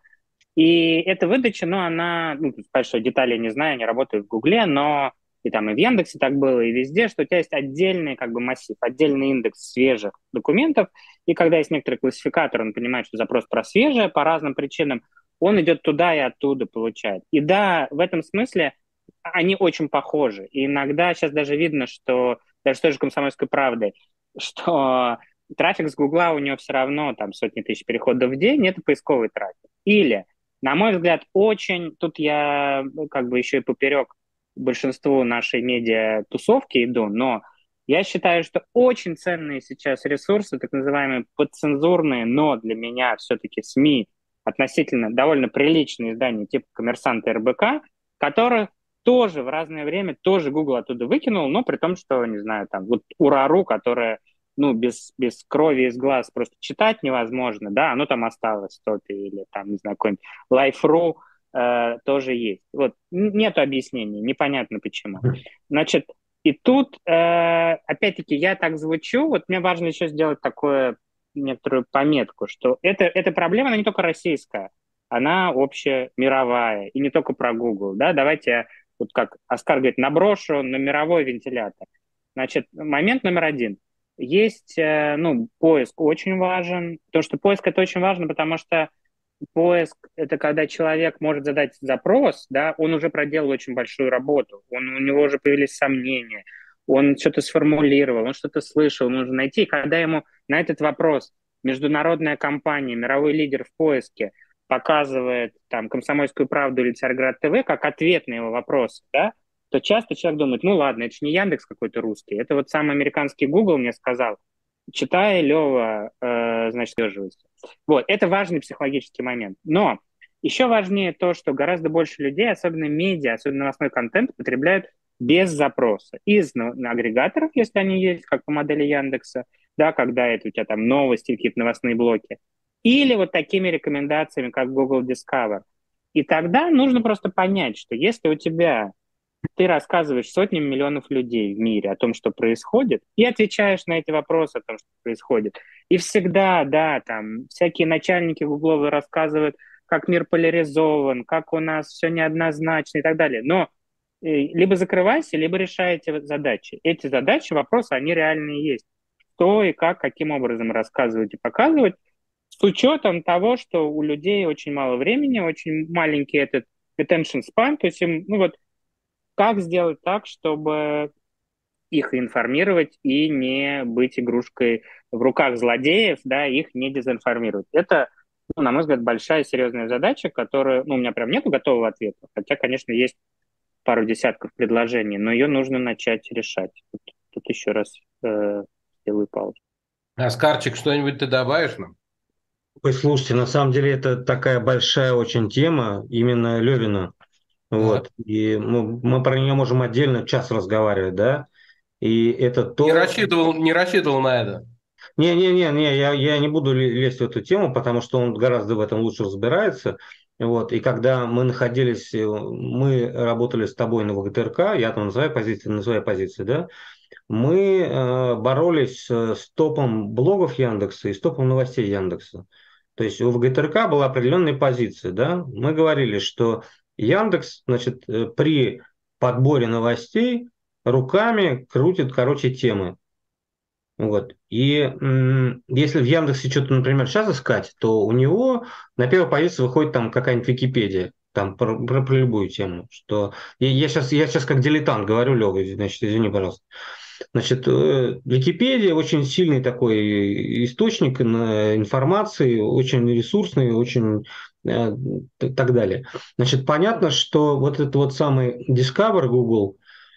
И эта выдача, ну, она, ну, большой детали не знаю, не работаю в Гугле, но и там и в Яндексе так было, и везде, что у тебя есть отдельный как бы массив, отдельный индекс свежих документов, и когда есть некоторый классификатор, он понимает, что запрос про свежее по разным причинам, он идет туда и оттуда получает. И да, в этом смысле они очень похожи. И иногда сейчас даже видно, что даже с той же «Комсомольской правдой», что трафик с Гугла у него все равно там сотни тысяч переходов в день, это поисковый трафик. Или на мой взгляд, очень, тут я как бы еще и поперек большинству нашей медиа-тусовки иду, но я считаю, что очень ценные сейчас ресурсы, так называемые подцензурные, но для меня все-таки СМИ, относительно довольно приличные издания типа «Коммерсант» и РБК, которых тоже в разное время, тоже Google оттуда выкинул, но при том, что, не знаю, там, вот Урару, которая ну, без крови из глаз просто читать невозможно, да, оно там осталось в топе, или там, не знаю, какой-нибудь Life.ru тоже есть. Вот, нет объяснений, непонятно почему. Значит, и тут, опять-таки, я так звучу, вот мне важно еще сделать такую некоторую пометку, что эта проблема, она не только российская, она общемировая, и не только про Google, да, давайте я, вот как Оскар говорит, наброшу на мировой вентилятор. Значит, момент номер один. Есть, поиск очень важен, потому что поиск это очень важно, потому что поиск это когда человек может задать запрос, да, он уже проделал очень большую работу, у него уже появились сомнения, он что-то сформулировал, он что-то слышал, нужно найти. И когда ему на этот вопрос международная компания, мировой лидер в поиске показывает там «Комсомольскую правду» или «Царьград ТВ» как ответ на его вопрос, да, то часто человек думает, ну ладно, это же не Яндекс какой-то русский, это вот сам американский Google мне сказал, читай, Лева, значит, еживайся. Вот, это важный психологический момент. Но еще важнее то, что гораздо больше людей, особенно медиа, особенно новостной контент, потребляют без запроса. Из агрегаторов, если они есть, как по модели Яндекса, да, когда это у тебя там новости, какие-то новостные блоки, или вот такими рекомендациями, как Google Discover. И тогда нужно просто понять, что если у тебя ты рассказываешь сотням миллионов людей в мире о том, что происходит, и отвечаешь на эти вопросы о том, что происходит. И всегда, да, там всякие начальники гугловые рассказывают, как мир поляризован, как у нас все неоднозначно и так далее. Но либо закрывайся, либо решай эти задачи. Эти задачи, вопросы, они реальные есть. Что и как, каким образом рассказывать и показывать, с учетом того, что у людей очень мало времени, очень маленький этот attention span, то есть им, как сделать так, чтобы их информировать и не быть игрушкой в руках злодеев, да, их не дезинформировать. Это, на мой взгляд, большая серьезная задача, которая, у меня прям нету готового ответа, хотя, конечно, есть пару десятков предложений, но ее нужно начать решать. Тут еще раз сделаю паузу. Оскарчик, что-нибудь ты добавишь нам? Ой, слушайте, на самом деле это такая большая очень тема, именно Левина. Да. Вот. И мы про нее можем отдельно час разговаривать, да? И это Не то... рассчитывал, не рассчитывал на это. Не, я не буду лезть в эту тему, потому что он гораздо в этом лучше разбирается. Вот. И когда мы находились, мы работали с тобой на ВГТРК, я там на своей позиции, да, мы боролись с топом блогов Яндекса и с топом новостей Яндекса. То есть у ВГТРК была определенная позиция, да, мы говорили, что Яндекс, значит, при подборе новостей руками крутит, короче, темы. Вот. И если в Яндексе что-то, например, сейчас искать, то у него на первой позиции выходит там какая-нибудь Википедия, там про любую тему. Что... я сейчас как дилетант говорю, Лёва, значит, извини, пожалуйста. Значит, Википедия очень сильный такой источник информации, очень ресурсный, очень так далее. Значит, понятно, что вот этот вот самый Discover Google,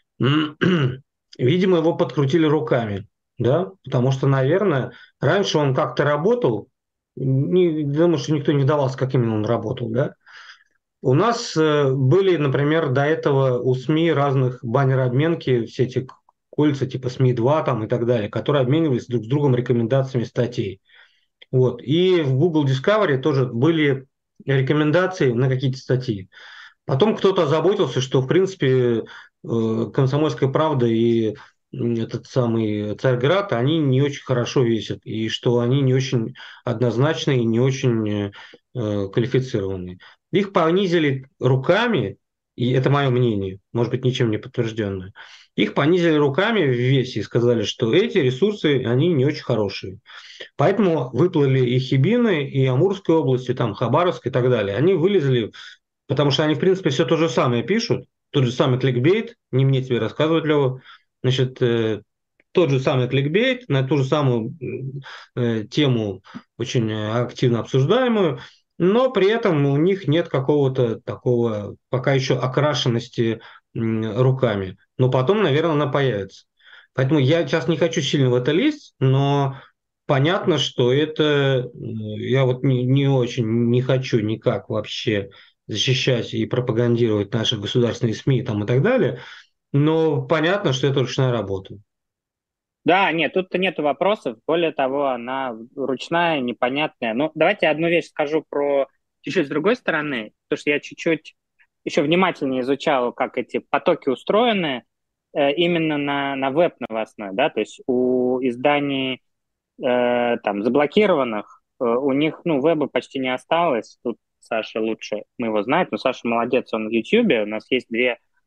видимо, его подкрутили руками, да, потому что, наверное, раньше он как-то работал, не, думаю, что никто не давался, как именно он работал, да. У нас были, например, до этого у СМИ разных баннер-обменки, все эти кольца типа СМИ-2 там и так далее, которые обменивались друг с другом рекомендациями статей. Вот. И в Google Discovery тоже были рекомендации на какие-то статьи. Потом кто-то озаботился, что, в принципе, «Комсомольская правда» и этот самый «Царьград», они не очень хорошо весят, и что они не очень однозначные, и не очень квалифицированные. Их понизили руками, и это мое мнение, может быть, ничем не подтвержденное. Их понизили руками в весе и сказали, что эти ресурсы, они не очень хорошие. Поэтому выплыли и Хибины, и Амурской области, там Хабаровск и так далее. Они вылезли. Потому что они, в принципе, все то же самое пишут, тот же самый кликбейт, не мне тебе рассказывать, Лева, значит, тот же самый кликбейт на ту же самую тему, очень активно обсуждаемую, но при этом у них нет какого-то такого пока еще окрашенности руками. Но потом, наверное, она появится. Поэтому я сейчас не хочу сильно в это лезть, но понятно, что это я вот не очень не хочу никак вообще защищать и пропагандировать наши государственные СМИ там, и так далее. Но понятно, что это ручная работа. Да, нет, тут нету вопросов. Более того, она ручная, непонятная. Ну, давайте одну вещь скажу про чуть-чуть с другой стороны, потому что я чуть-чуть еще внимательнее изучал, как эти потоки устроены именно на веб новостной, да, то есть у изданий там заблокированных, у них, веба почти не осталось. Тут Саша лучше, мы его знаем, но Саша молодец, он в Ютьюбе, у нас есть две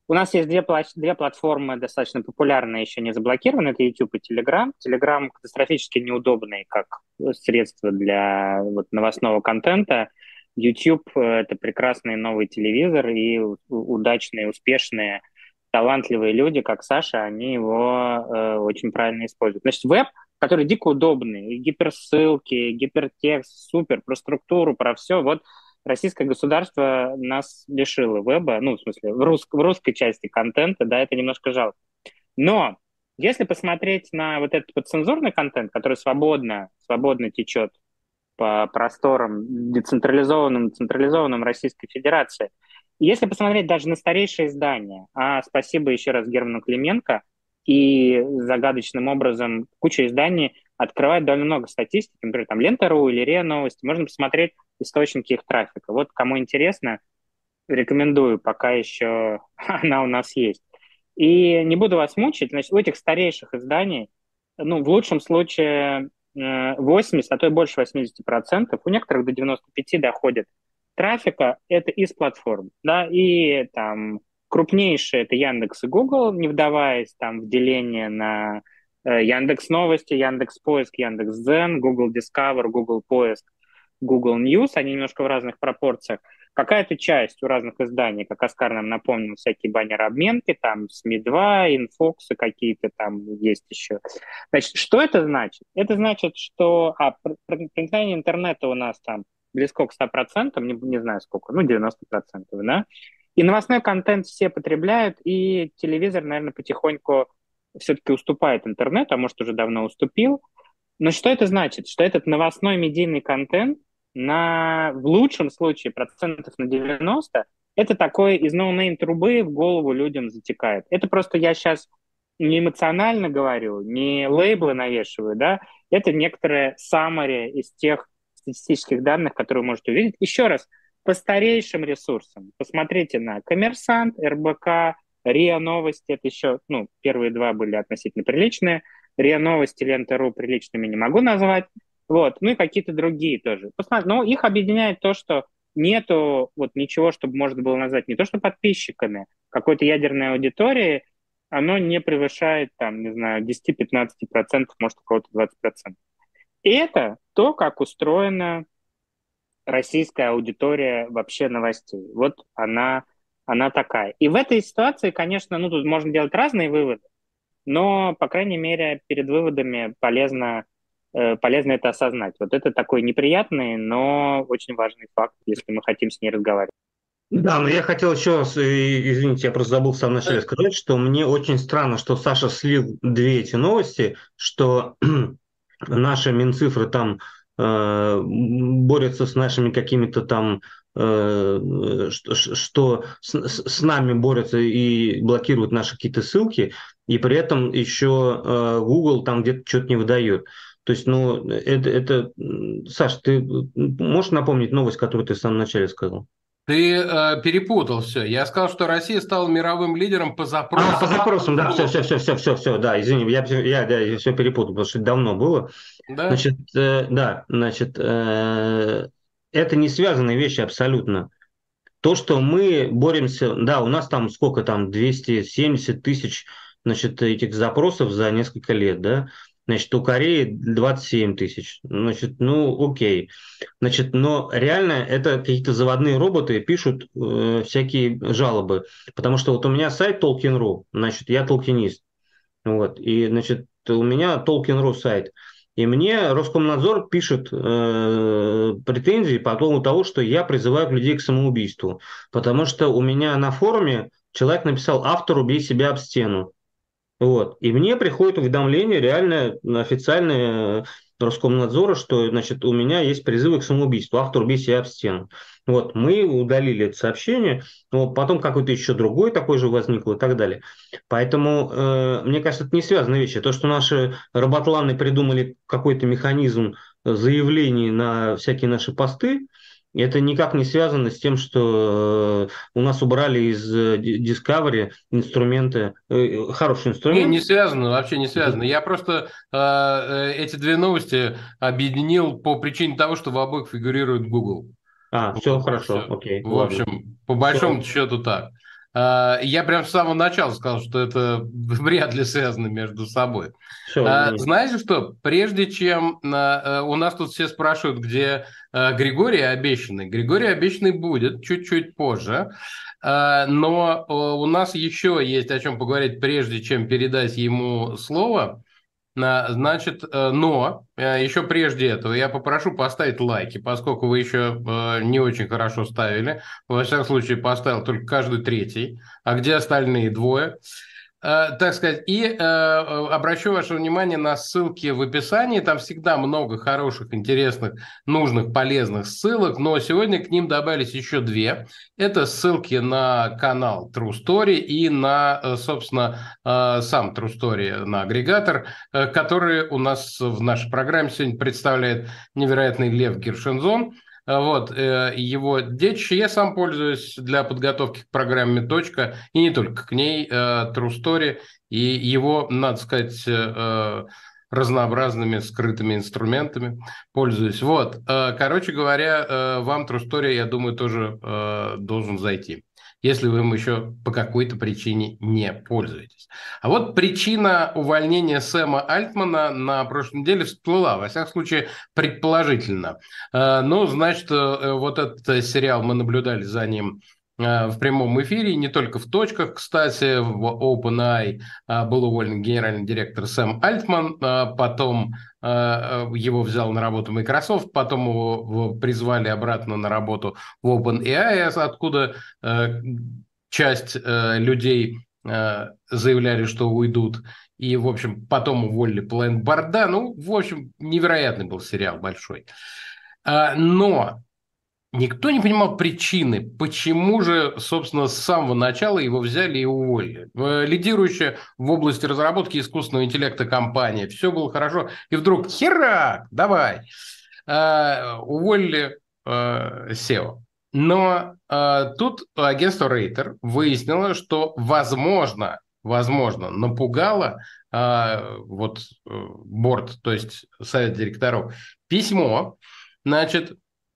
У нас есть две платформы достаточно популярные, еще не заблокированы, это YouTube и Telegram. Telegram катастрофически неудобный как средство для вот, новостного контента. YouTube это прекрасный новый телевизор, и удачные, успешные, талантливые люди, как Саша, они его очень правильно используют. Значит, веб, который дико удобный, гиперссылки, гипертекст, супер, про структуру, про все. Вот российское государство нас лишило веба, ну, в смысле, в русской части контента, да, это немножко жалко. Но если посмотреть на вот этот подцензурный контент, который свободно течет по просторам децентрализованным, централизованным Российской Федерации, если посмотреть даже на старейшие издания, спасибо еще раз Герману Клименко, и загадочным образом куча изданий открывает довольно много статистики, например, там Лента.ру или РИА Новости, можно посмотреть источники их трафика. Вот кому интересно, рекомендую, пока еще она у нас есть. И не буду вас мучить, значит, у этих старейших изданий, ну, в лучшем случае 80, а то и больше 80%, у некоторых до 95% доходит трафика, это из платформ, да, и там крупнейшие это Яндекс и Google, не вдаваясь там в деление на Яндекс Новости, Яндекс Поиск, Яндекс Дзен, Google Discover, Google Поиск, Google News, они немножко в разных пропорциях. Какая-то часть у разных изданий, как Оскар нам напомнил, всякие баннеры-обменки, там СМИ-2, Инфоксы какие-то там есть еще. Значит, что это значит? Это значит, что проникновение интернета у нас там близко к 100%, не знаю сколько, ну 90%, да? И новостной контент все потребляют, и телевизор, наверное, потихоньку все-таки уступает интернету, а может уже давно уступил. Но что это значит? Что этот новостной медийный контент в лучшем случае процентов на 90 это такое из ноунейм трубы в голову людям затекает. Это просто я сейчас не эмоционально говорю, не лейблы навешиваю, да, это некоторое summary из тех статистических данных, которые вы можете увидеть. Еще раз, по старейшим ресурсам. Посмотрите на Коммерсант, РБК, РИА Новости, это еще, ну, первые два были относительно приличные, РИА Новости, Лента.ру приличными не могу назвать, вот, ну и какие-то другие тоже. Но их объединяет то, что нету вот ничего, чтобы можно было назвать не то, что подписчиками, какой-то ядерной аудитории, оно не превышает, там, не знаю, 10-15%, может, у кого-то 20%. И это то, как устроена российская аудитория вообще новостей. Вот она такая. И в этой ситуации, конечно, ну, тут можно делать разные выводы, но, по крайней мере, перед выводами полезно это осознать. Вот это такой неприятный, но очень важный факт, если мы хотим с ней разговаривать. Да, но я хотел еще, извините, я просто забыл в самом начале сказать, что мне очень странно, что Саша слил две эти новости, что наши Минцифры там борются с нашими какими-то там, что с нами борются и блокируют наши какие-то ссылки, и при этом еще Google там где-то что-то не выдает. То есть, ну, Саш, ты можешь напомнить новость, которую ты в самом начале сказал? Ты перепутал все. Я сказал, что Россия стала мировым лидером по запросам. По запросам, да, все, да, извини, я все перепутал, потому что это давно было. Да? Значит, это не связанные вещи абсолютно. То, что мы боремся, да, у нас там сколько там, 270 тысяч, значит, этих запросов за несколько лет, да, значит, у Кореи 27 тысяч, значит, ну, окей. Значит, но реально это какие-то заводные роботы пишут всякие жалобы, потому что вот у меня сайт Tolkien.ru, значит, я толкинист, вот, и, значит, у меня Tolkien.ru сайт, и мне Роскомнадзор пишет претензии по поводу того, что я призываю людей к самоубийству. Потому что у меня на форуме человек написал: автор, убей себя об стену. Вот. И мне приходит уведомление реально официальное Роскомнадзора, что, значит, у меня есть призывы к самоубийству. Автор, убей себя об стену. Вот. Мы удалили это сообщение. Вот. Потом какое-то еще другое такое же возникло и так далее. Поэтому, мне кажется, это не связанные вещи. То, что наши роботланы придумали какой-то механизм заявлений на всякие наши посты, это никак не связано с тем, что у нас убрали из Discovery инструменты, хорошие инструменты. Не связано, вообще не связано. Я просто эти две новости объединил по причине того, что в обоих фигурирует Google. Все Вот, хорошо, все. окей, В ладно. общем, по большому счету так. Я прям с самого начала сказал, что это вряд ли связано между собой. Все, извини. Знаете что, прежде чем у нас тут все спрашивают, где Григорий Обещанный. Григорий Обещанный будет чуть-чуть позже, но у нас еще есть о чем поговорить, прежде чем передать ему слово. Значит, но еще прежде этого я попрошу поставить лайки, поскольку вы еще не очень хорошо ставили. Во всяком случае, поставил только каждый третий. А где остальные двое? Так сказать, и обращу ваше внимание на ссылки в описании. Там всегда много хороших, интересных, нужных, полезных ссылок, но сегодня к ним добавились еще две. Это ссылки на канал True Story и на, собственно, сам True Story на агрегатор, который у нас в нашей программе сегодня представляет невероятный Лев Гершензон. Вот, его детище. Я сам пользуюсь для подготовки к программе «Точка», и не только к ней, True Story, и его, надо сказать, разнообразными скрытыми инструментами пользуюсь. Вот, короче говоря, вам True Story, я думаю, тоже должен зайти, если вы им еще по какой-то причине не пользуетесь. А вот причина увольнения Сэма Альтмана на прошлой неделе всплыла, во всяком случае, предположительно. Ну, значит, вот этот сериал, мы наблюдали за ним в прямом эфире, не только в точках, кстати, в OpenAI был уволен генеральный директор Сэм Альтман, потом его взял на работу Microsoft, потом его призвали обратно на работу в OpenAI, откуда часть людей заявляли, что уйдут, и, в общем, потом уволили половину борда. Ну, в общем, невероятный был сериал, большой. Но никто не понимал причины, почему же, собственно, с самого начала его взяли и уволили. Лидирующая в области разработки искусственного интеллекта компания, все было хорошо, и вдруг херак, давай, уволили SEO. Но тут агентство Рейтер выяснило, что возможно, напугало борд, то есть совет директоров, письмо, значит,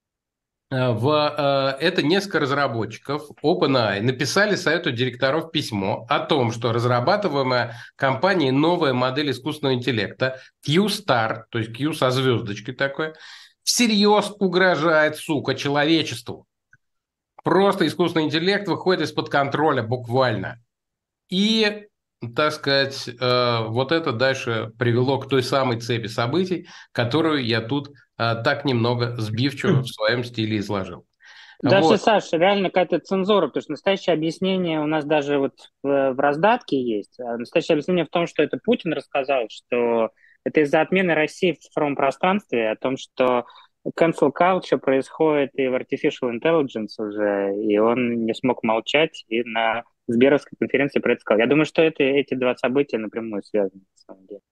это несколько разработчиков OpenAI написали совету директоров письмо о том, что разрабатываемая компанией новая модель искусственного интеллекта Q-Star, то есть Q со звездочкой такой, всерьез угрожает, сука, человечеству. Просто искусственный интеллект выходит из-под контроля буквально. И, так сказать, вот это дальше привело к той самой цепи событий, которую я тут так немного сбивчиво в своем стиле изложил. Даже, Вот. Саша, реально какая-то цензура, потому что настоящее объяснение у нас даже вот в раздатке есть. Настоящее объяснение в том, что это Путин рассказал, что это из-за отмены России в цифровом пространстве, о том, что cancel culture происходит и в artificial intelligence уже, и он не смог молчать, и на Сберовской конференции про это сказал. Я думаю, что эти два события напрямую связаны, на самом деле.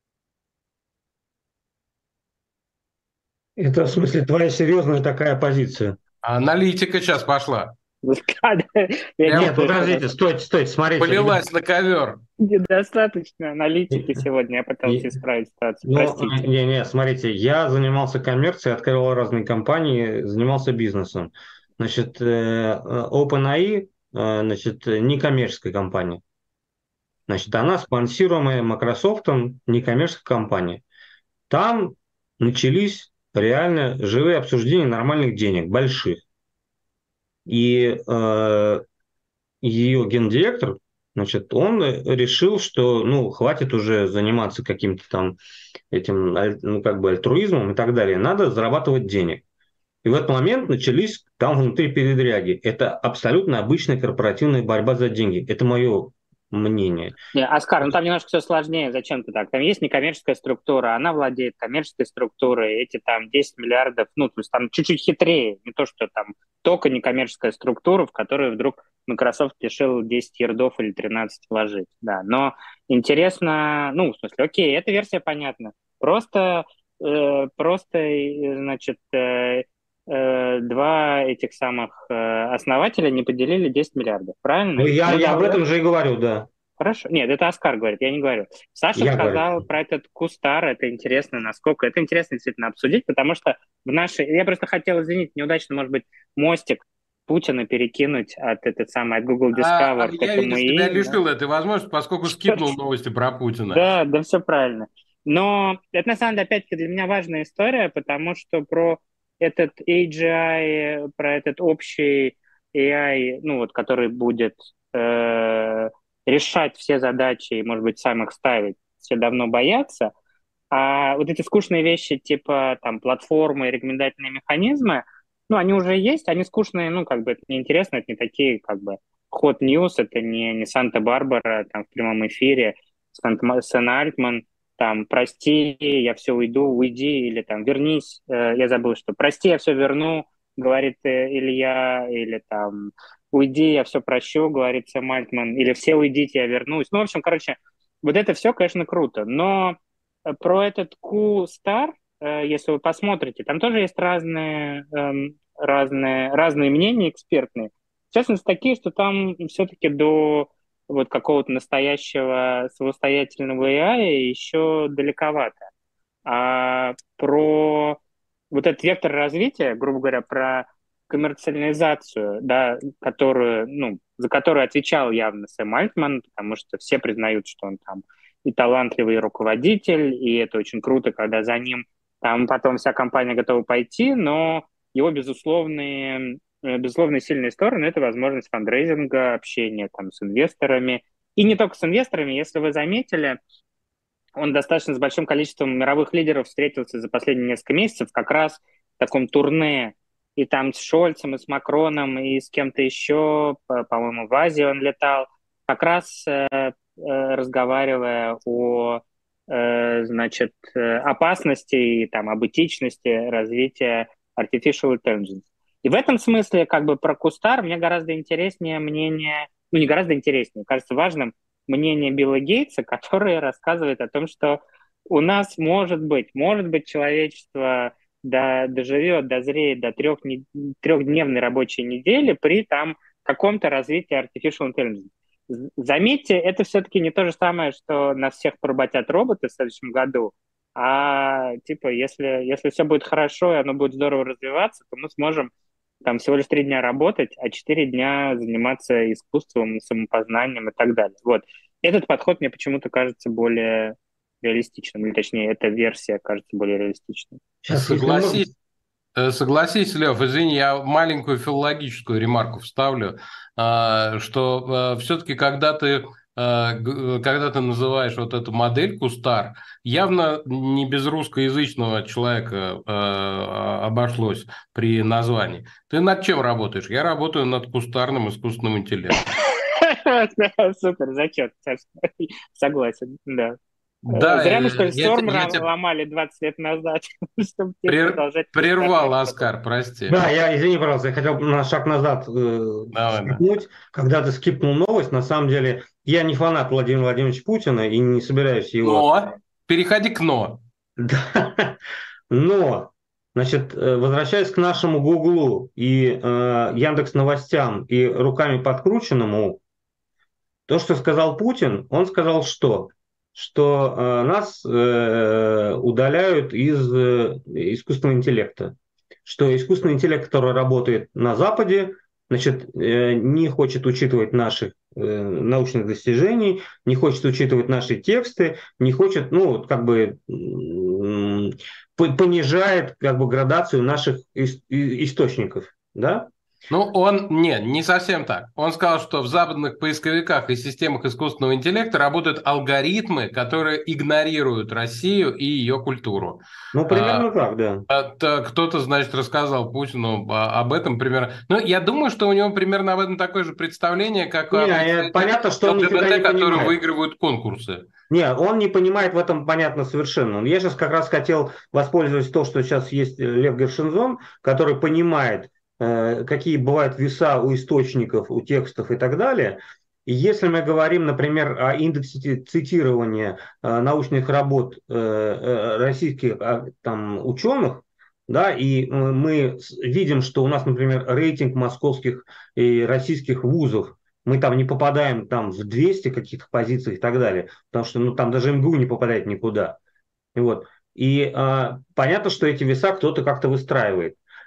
Это, в смысле, твоя серьезная такая позиция? Аналитика сейчас пошла. Нет, подождите, стойте, смотрите. Полилась на ковер. Недостаточно аналитики сегодня, я пытался исправить ситуацию, простите. Не, смотрите, я занимался коммерцией, открывал разные компании, занимался бизнесом. Значит, OpenAI, значит, некоммерческая компания. Значит, она спонсируемая Microsoft, некоммерческая компания. Там начались реально живые обсуждения нормальных денег, больших. И ее гендиректор, значит, он решил, что, ну, хватит уже заниматься каким-то там этим, ну, как бы альтруизмом и так далее, надо зарабатывать денег. И в этот момент начались там внутри передряги. Это абсолютно обычная корпоративная борьба за деньги. Это мое мнение. Не, Оскар, ну там немножко все сложнее. Зачем ты так? Там есть некоммерческая структура, она владеет коммерческой структурой. Эти там 10 миллиардов, ну, то есть там чуть-чуть хитрее. Не то, что там только некоммерческая структура, в которую вдруг Microsoft решил 10 ярдов или 13 вложить. Да, но интересно, ну, в смысле, окей, эта версия понятна. Просто, значит, два этих самых основателя не поделили 10 миллиардов, правильно? Ну, я об этом же и говорю, да. Хорошо. Нет, это Оскар говорит, я не говорю. Саша сказал про этот Q-Star, это интересно, насколько... Это интересно действительно обсудить, потому что в нашей... Я просто хотел, извините, неудачно, может быть, мостик Путина перекинуть от Google Discover к Я, этому видишь, тебя ИИ, лишил этой возможности, поскольку скипнул новости про Путина. да, да, все правильно. Но это на самом деле, опять-таки, для меня важная история, потому что про этот AGI, про этот общий AI, ну вот, который будет решать все задачи и, может быть, сам их ставить, все давно боятся. А вот эти скучные вещи, типа там платформы, рекомендательные механизмы, ну, они уже есть, они скучные, ну, как бы это неинтересно, это не такие, как бы, hot news, это не Санта-Барбара, там, в прямом эфире, Сэн Альтман, там, прости, я все уйду, уйди, или там, вернись, я забыл, что, прости, я все верну, говорит Илья, или там, уйди, я все прощу, говорит Сэм Альтман, или все уйдите, я вернусь. Ну, в общем, короче, вот это все, конечно, круто, но про этот Q-Star, если вы посмотрите, там тоже есть разные мнения экспертные. В частности, такие, что там все-таки до вот какого-то настоящего самостоятельного AI еще далековато. А про вот этот вектор развития, грубо говоря, про коммерциализацию, да, которую, ну, за которую отвечал явно Сэм Альтман, потому что все признают, что он там и талантливый руководитель, и это очень круто, когда за ним там потом вся компания готова пойти, но его безусловные сильные стороны — это возможность фандрейзинга, общения там с инвесторами, и не только с инвесторами. Если вы заметили, он достаточно с большим количеством мировых лидеров встретился за последние несколько месяцев как раз в таком турне. И там с Шольцем, и с Макроном, и с кем-то еще, по-моему, в Азии он летал, как раз разговаривая о значит, опасности и там, об этичности развития artificial intelligence. И в этом смысле, как бы про Кустар мне гораздо интереснее мнение, ну не гораздо интереснее, кажется важным мнение Билла Гейтса, который рассказывает о том, что у нас может быть человечество доживет, дозреет до трехдневной рабочей недели при там каком-то развитии artificial intelligence. Заметьте, это все-таки не то же самое, что нас всех поработят роботы в следующем году, а типа, если все будет хорошо и оно будет здорово развиваться, то мы сможем там всего лишь 3 дня работать, а 4 дня заниматься искусством, самопознанием и так далее. Вот. Этот подход мне почему-то кажется более реалистичным, или точнее, эта версия кажется более реалистичной. Сейчас, если можно... Согласись, Лев, извини, я маленькую филологическую ремарку вставлю, что все-таки когда ты называешь вот эту модель Кустар, явно не без русскоязычного человека обошлось при названии. Ты над чем работаешь? Я работаю над кустарным искусственным интеллектом. Супер, зачет. Согласен, да. Да, Зря мы, что ли, Сторм я тебя ломали 20 лет назад, чтобы продолжать. прервал, Оскар, прости. Да, извини, пожалуйста, я хотел на шаг назад Давай, да. скипнуть. Когда ты скипнул новость, на самом деле, я не фанат Владимира Владимировича Путина и не собираюсь его... Но, переходи к «но». Да. Но, значит, возвращаясь к нашему Гуглу и Яндекс Новостям и руками подкрученному, то, что сказал Путин, он сказал что? Что нас удаляют из искусственного интеллекта. Что искусственный интеллект, который работает на Западе, значит, не хочет учитывать наших научных достижений, не хочет учитывать наши тексты, не хочет, ну, как бы понижает как бы градацию наших источников, да? Ну, он, не совсем так. Он сказал, что в западных поисковиках и системах искусственного интеллекта работают алгоритмы, которые игнорируют Россию и ее культуру. Ну, примерно так, да. Кто-то, значит, рассказал Путину об этом примерно. Ну, я думаю, что у него примерно об этом такое же представление, как о понятно, что он нифига не ЛГБТ, которые понимает. выигрывают конкурсы. Не, он не понимает в этом, понятно, совершенно. Я сейчас как раз хотел воспользоваться то, что сейчас есть Лев Гершинзон, который понимает, какие бывают веса у источников, у текстов и так далее. И если мы говорим, например, о индексе цитирования научных работ российских там, ученых, да, и мы видим, что у нас, например, рейтинг московских и российских вузов, мы там не попадаем там, в 200 каких-то позиций и так далее, потому что ну, там даже МГУ не попадает никуда. Вот. И понятно, что эти веса кто-то как-то выстраивает.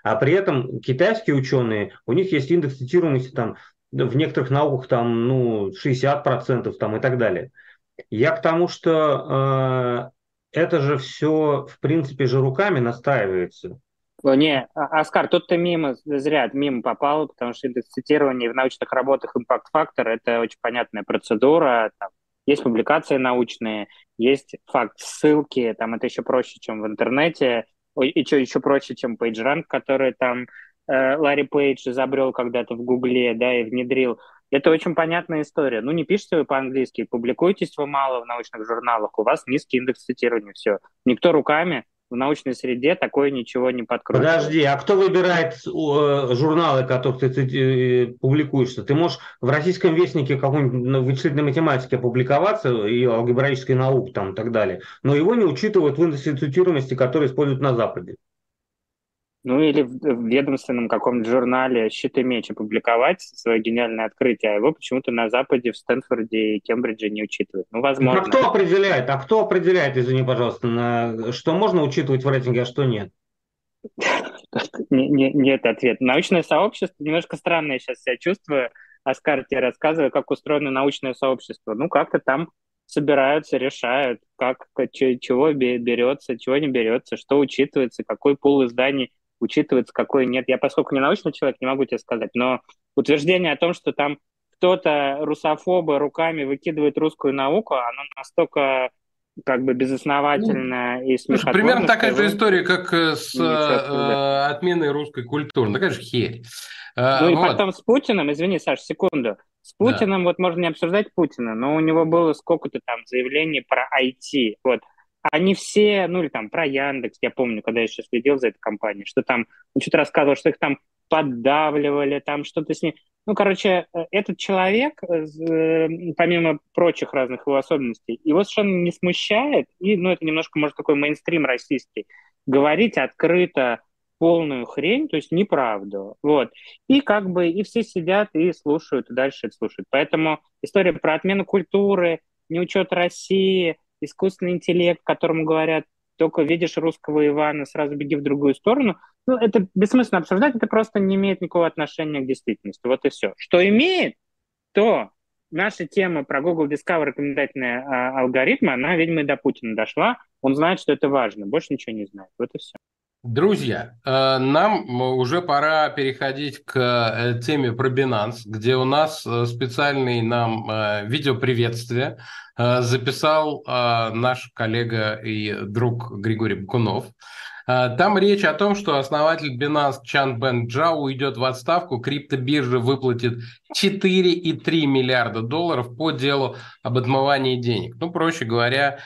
А при этом китайские ученые, у них есть индекс цитируемости там в некоторых науках там, ну, 60% там и так далее. Я к тому, что это же все, в принципе, же руками настраивается. Не, Оскар, тут ты мимо попал, потому что индекс цитирования в научных работах импакт-фактор — это очень понятная процедура. Там есть публикации научные, есть факт ссылки, там это еще проще, чем в интернете, и что еще проще, чем PageRank, который там Ларри Пейдж изобрел когда-то в Гугле, да, и внедрил. Это очень понятная история. Ну, не пишите вы по-английски, публикуетесь вы мало в научных журналах, у вас низкий индекс цитирования, все. Никто руками в научной среде такое ничего не подкручивает. Подожди, а кто выбирает журналы, которые ты публикуешься? Ты можешь в российском вестнике какой-нибудь вычислительной математике опубликоваться и алгебраической науки там и так далее, но его не учитывают в индексе цитируемости, который используют на Западе. Ну или в ведомственном каком-то журнале «Щит и меч» опубликовать свое гениальное открытие, а его почему-то на Западе, в Стэнфорде и Кембридже не учитывают. Ну, Так а возможно. кто определяет? А кто определяет, извини, пожалуйста, что можно учитывать в рейтинге, а что нет? Нет ответа. Научное сообщество, немножко странно я сейчас себя чувствую, Оскар тебе рассказываю, как устроено научное сообщество. Ну, как-то там собираются, решают, чего берется, чего не берется, что учитывается, какой пул изданий учитывается, какой нет. Я, поскольку не научный человек, не могу тебе сказать, но утверждение о том, что там кто-то русофобы руками выкидывает русскую науку, оно настолько как бы Ну, безосновательно и слушай, примерно смехотворно, что такая же его история, как с нечего обсуждать. отменой русской культуры. Такая же херь. Ну и Вот, потом с Путиным, извини, Саш, секунду. С да. Путиным вот можно не обсуждать Путина, но у него было сколько-то там заявлений про IT. Вот. Они все, ну или там про Яндекс, я помню, когда я еще следил за этой компанией, что там, он что-то рассказывал, что их там поддавливали, там что-то с ним. Ну, короче, этот человек, помимо прочих разных его особенностей, его совершенно не смущает, и, ну, это немножко, может, такой мейнстрим российский, говорить открыто полную хрень, то есть неправду. Вот. И как бы и все сидят и слушают, и дальше это слушают. Поэтому история про отмену культуры, неучет России, искусственный интеллект, которому говорят, только видишь русского Ивана, сразу беги в другую сторону. Ну, это бессмысленно обсуждать, это просто не имеет никакого отношения к действительности. Вот и все. Что имеет, то наша тема про Google Discover рекомендательные алгоритмы, она, видимо, и до Путина дошла. Он знает, что это важно, больше ничего не знает. Вот и все. Друзья, нам уже пора переходить к теме про Binance, где у нас специальный нам видеоприветствие записал наш коллега и друг Григорий Бакунов. Там речь о том, что основатель Binance Чан Бен Джао уйдет в отставку, криптобиржа выплатит 4,3 миллиарда долларов по делу об отмывании денег. Ну, проще говоря,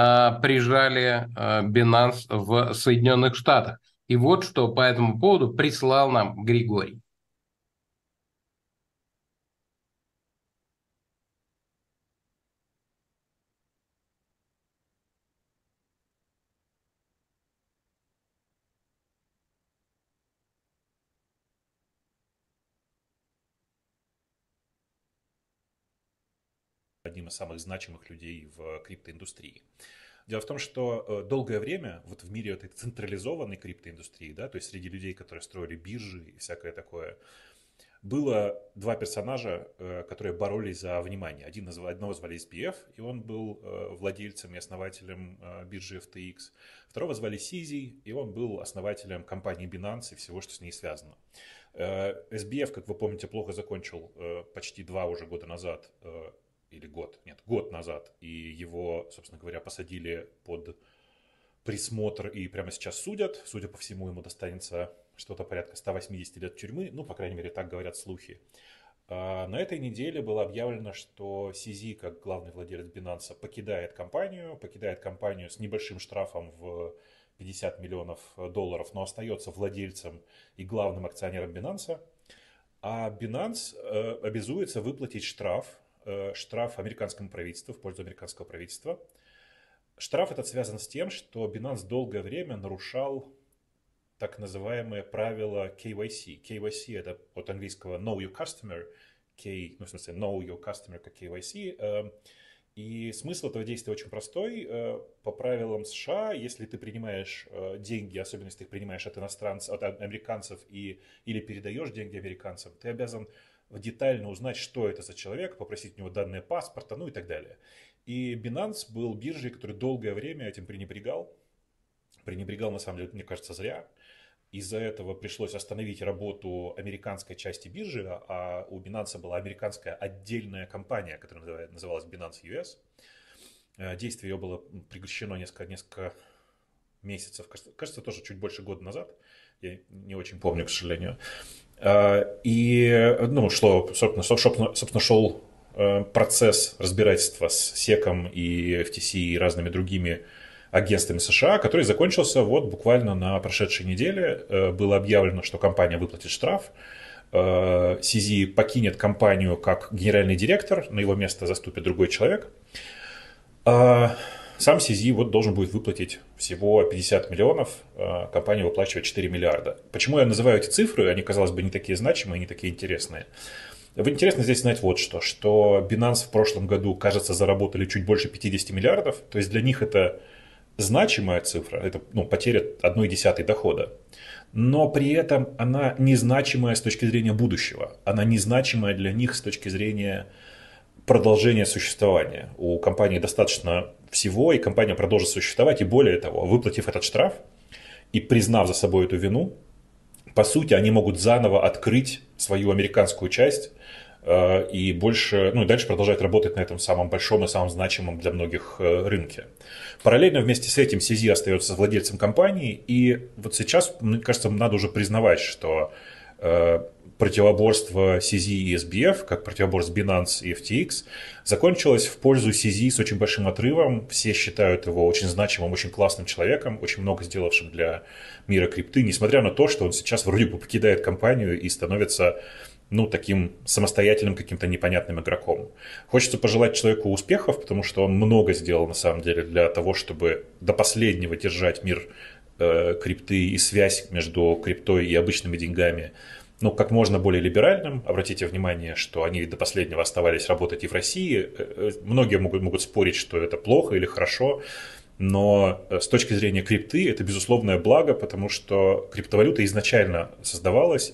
прижали Binance в Соединенных Штатах. И вот что по этому поводу прислал нам Григорий. Одним из самых значимых людей в криптоиндустрии. Дело в том, что долгое время вот в мире этой централизованной криптоиндустрии, да, то есть среди людей, которые строили биржи и всякое такое, было два персонажа, которые боролись за внимание. Одного звали SBF, и он был владельцем и основателем биржи FTX. Второго звали Сизи, и он был основателем компании Binance и всего, что с ней связано. SBF, как вы помните, плохо закончил почти 2 уже года назад, или год назад, и его, собственно говоря, посадили под присмотр и прямо сейчас судят. Судя по всему, ему достанется что-то порядка 180 лет тюрьмы, ну, по крайней мере, так говорят слухи. На этой неделе было объявлено, что Сизи, как главный владелец Binance, покидает компанию с небольшим штрафом в 50 миллионов долларов, но остается владельцем и главным акционером Binance. А Binance обязуется выплатить штраф американскому правительству, в пользу американского правительства. Штраф этот связан с тем, что Binance долгое время нарушал так называемые правила KYC. KYC это от английского Know Your Customer, в смысле Know Your Customer как KYC. И смысл этого действия очень простой. По правилам США, если ты принимаешь деньги, особенно если ты их принимаешь от иностранцев, от американцев или передаешь деньги американцам, ты обязан детально узнать, что это за человек, попросить у него данные паспорта, ну и так далее. И Binance был биржей, который долгое время этим пренебрегал. Пренебрегал, на самом деле, мне кажется, зря. Из-за этого пришлось остановить работу американской части биржи, а у Binance была американская отдельная компания, которая называлась Binance US. Действие ее было прекращено несколько месяцев, кажется, тоже чуть больше года назад. Я не очень помню, к сожалению. И, ну, собственно, шел процесс разбирательства с SEC и FTC и разными другими агентствами США, который закончился вот буквально на прошедшей неделе. Было объявлено, что компания выплатит штраф. CZ покинет компанию как генеральный директор, на его место заступит другой человек. Сам CZ вот должен будет выплатить всего 50 миллионов, компания выплачивает 4 миллиарда. Почему я называю эти цифры? Они, казалось бы, не такие значимые, не такие интересные. Интересно здесь знать вот что Binance в прошлом году, кажется, заработали чуть больше 50 миллиардов, то есть для них это значимая цифра, это потеря 1/10 дохода, но при этом она незначимая с точки зрения будущего, она незначимая для них с точки зрения продолжения существования. У компании достаточно всего, и компания продолжит существовать, и более того, выплатив этот штраф и признав за собой эту вину, по сути, они могут заново открыть свою американскую часть и дальше продолжать работать на этом самом большом и самом значимом для многих рынке. Параллельно вместе с этим CZ остается владельцем компании, и вот сейчас, мне кажется, надо уже признавать, что противоборство CZ и SBF, как противоборство Binance и FTX, закончилось в пользу CZ с очень большим отрывом. Все считают его очень значимым, очень классным человеком, очень много сделавшим для мира крипты, несмотря на то, что он сейчас вроде бы покидает компанию и становится таким самостоятельным каким-то непонятным игроком. Хочется пожелать человеку успехов, потому что он много сделал на самом деле для того, чтобы до последнего держать мир крипты и связь между криптой и обычными деньгами как можно более либеральным. Обратите внимание, что они до последнего оставались работать и в России. Многие могут спорить, что это плохо или хорошо, но с точки зрения крипты это безусловное благо, потому что криптовалюта изначально создавалась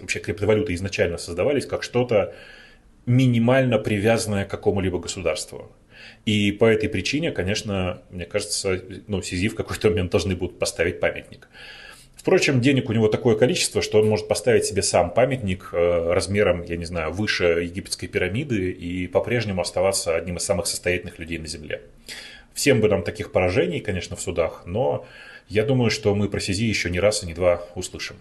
как что-то минимально привязанное к какому-либо государству. И по этой причине, конечно, мне кажется, CZ в какой-то момент должны будут поставить памятник. Впрочем, денег у него такое количество, что он может поставить себе сам памятник размером, я не знаю, выше египетской пирамиды и по-прежнему оставаться одним из самых состоятельных людей на Земле. Всем бы нам таких поражений, конечно, в судах, но я думаю, что мы про CZ еще не раз и не два услышим.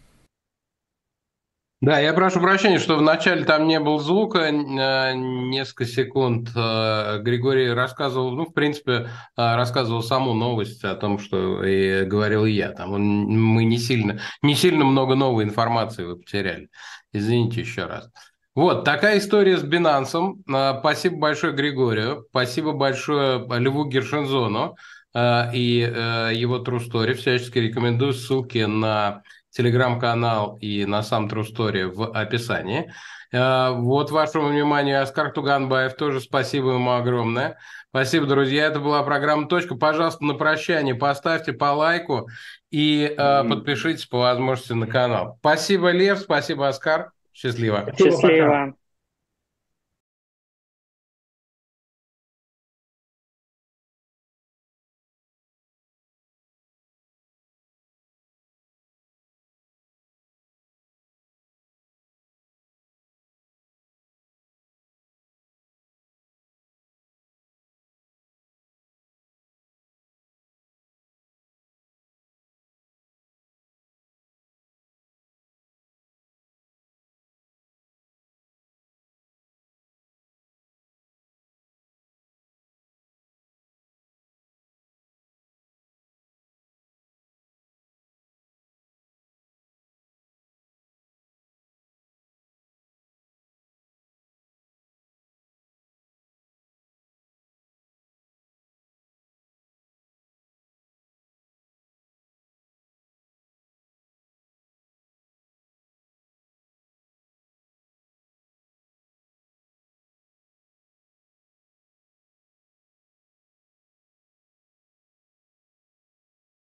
Да, я прошу прощения, что вначале там не было звука, несколько секунд Григорий рассказывал, в принципе, рассказывал саму новость о том, что и говорил я. Мы не сильно много новой информации вы потеряли. Извините еще раз. Вот, такая история с Binance. Спасибо большое Григорию, спасибо большое Льву Гершензону и его True Story. Всячески рекомендую ссылки на телеграм-канал и на сам True Story в описании. Вот вашему вниманию Оскар Туганбаев, тоже спасибо ему огромное. Спасибо, друзья. Это была программа «Точка». Пожалуйста, на прощание поставьте по лайку и подпишитесь по возможности на канал. Спасибо, Лев, спасибо, Оскар. Счастливо. Счастливо.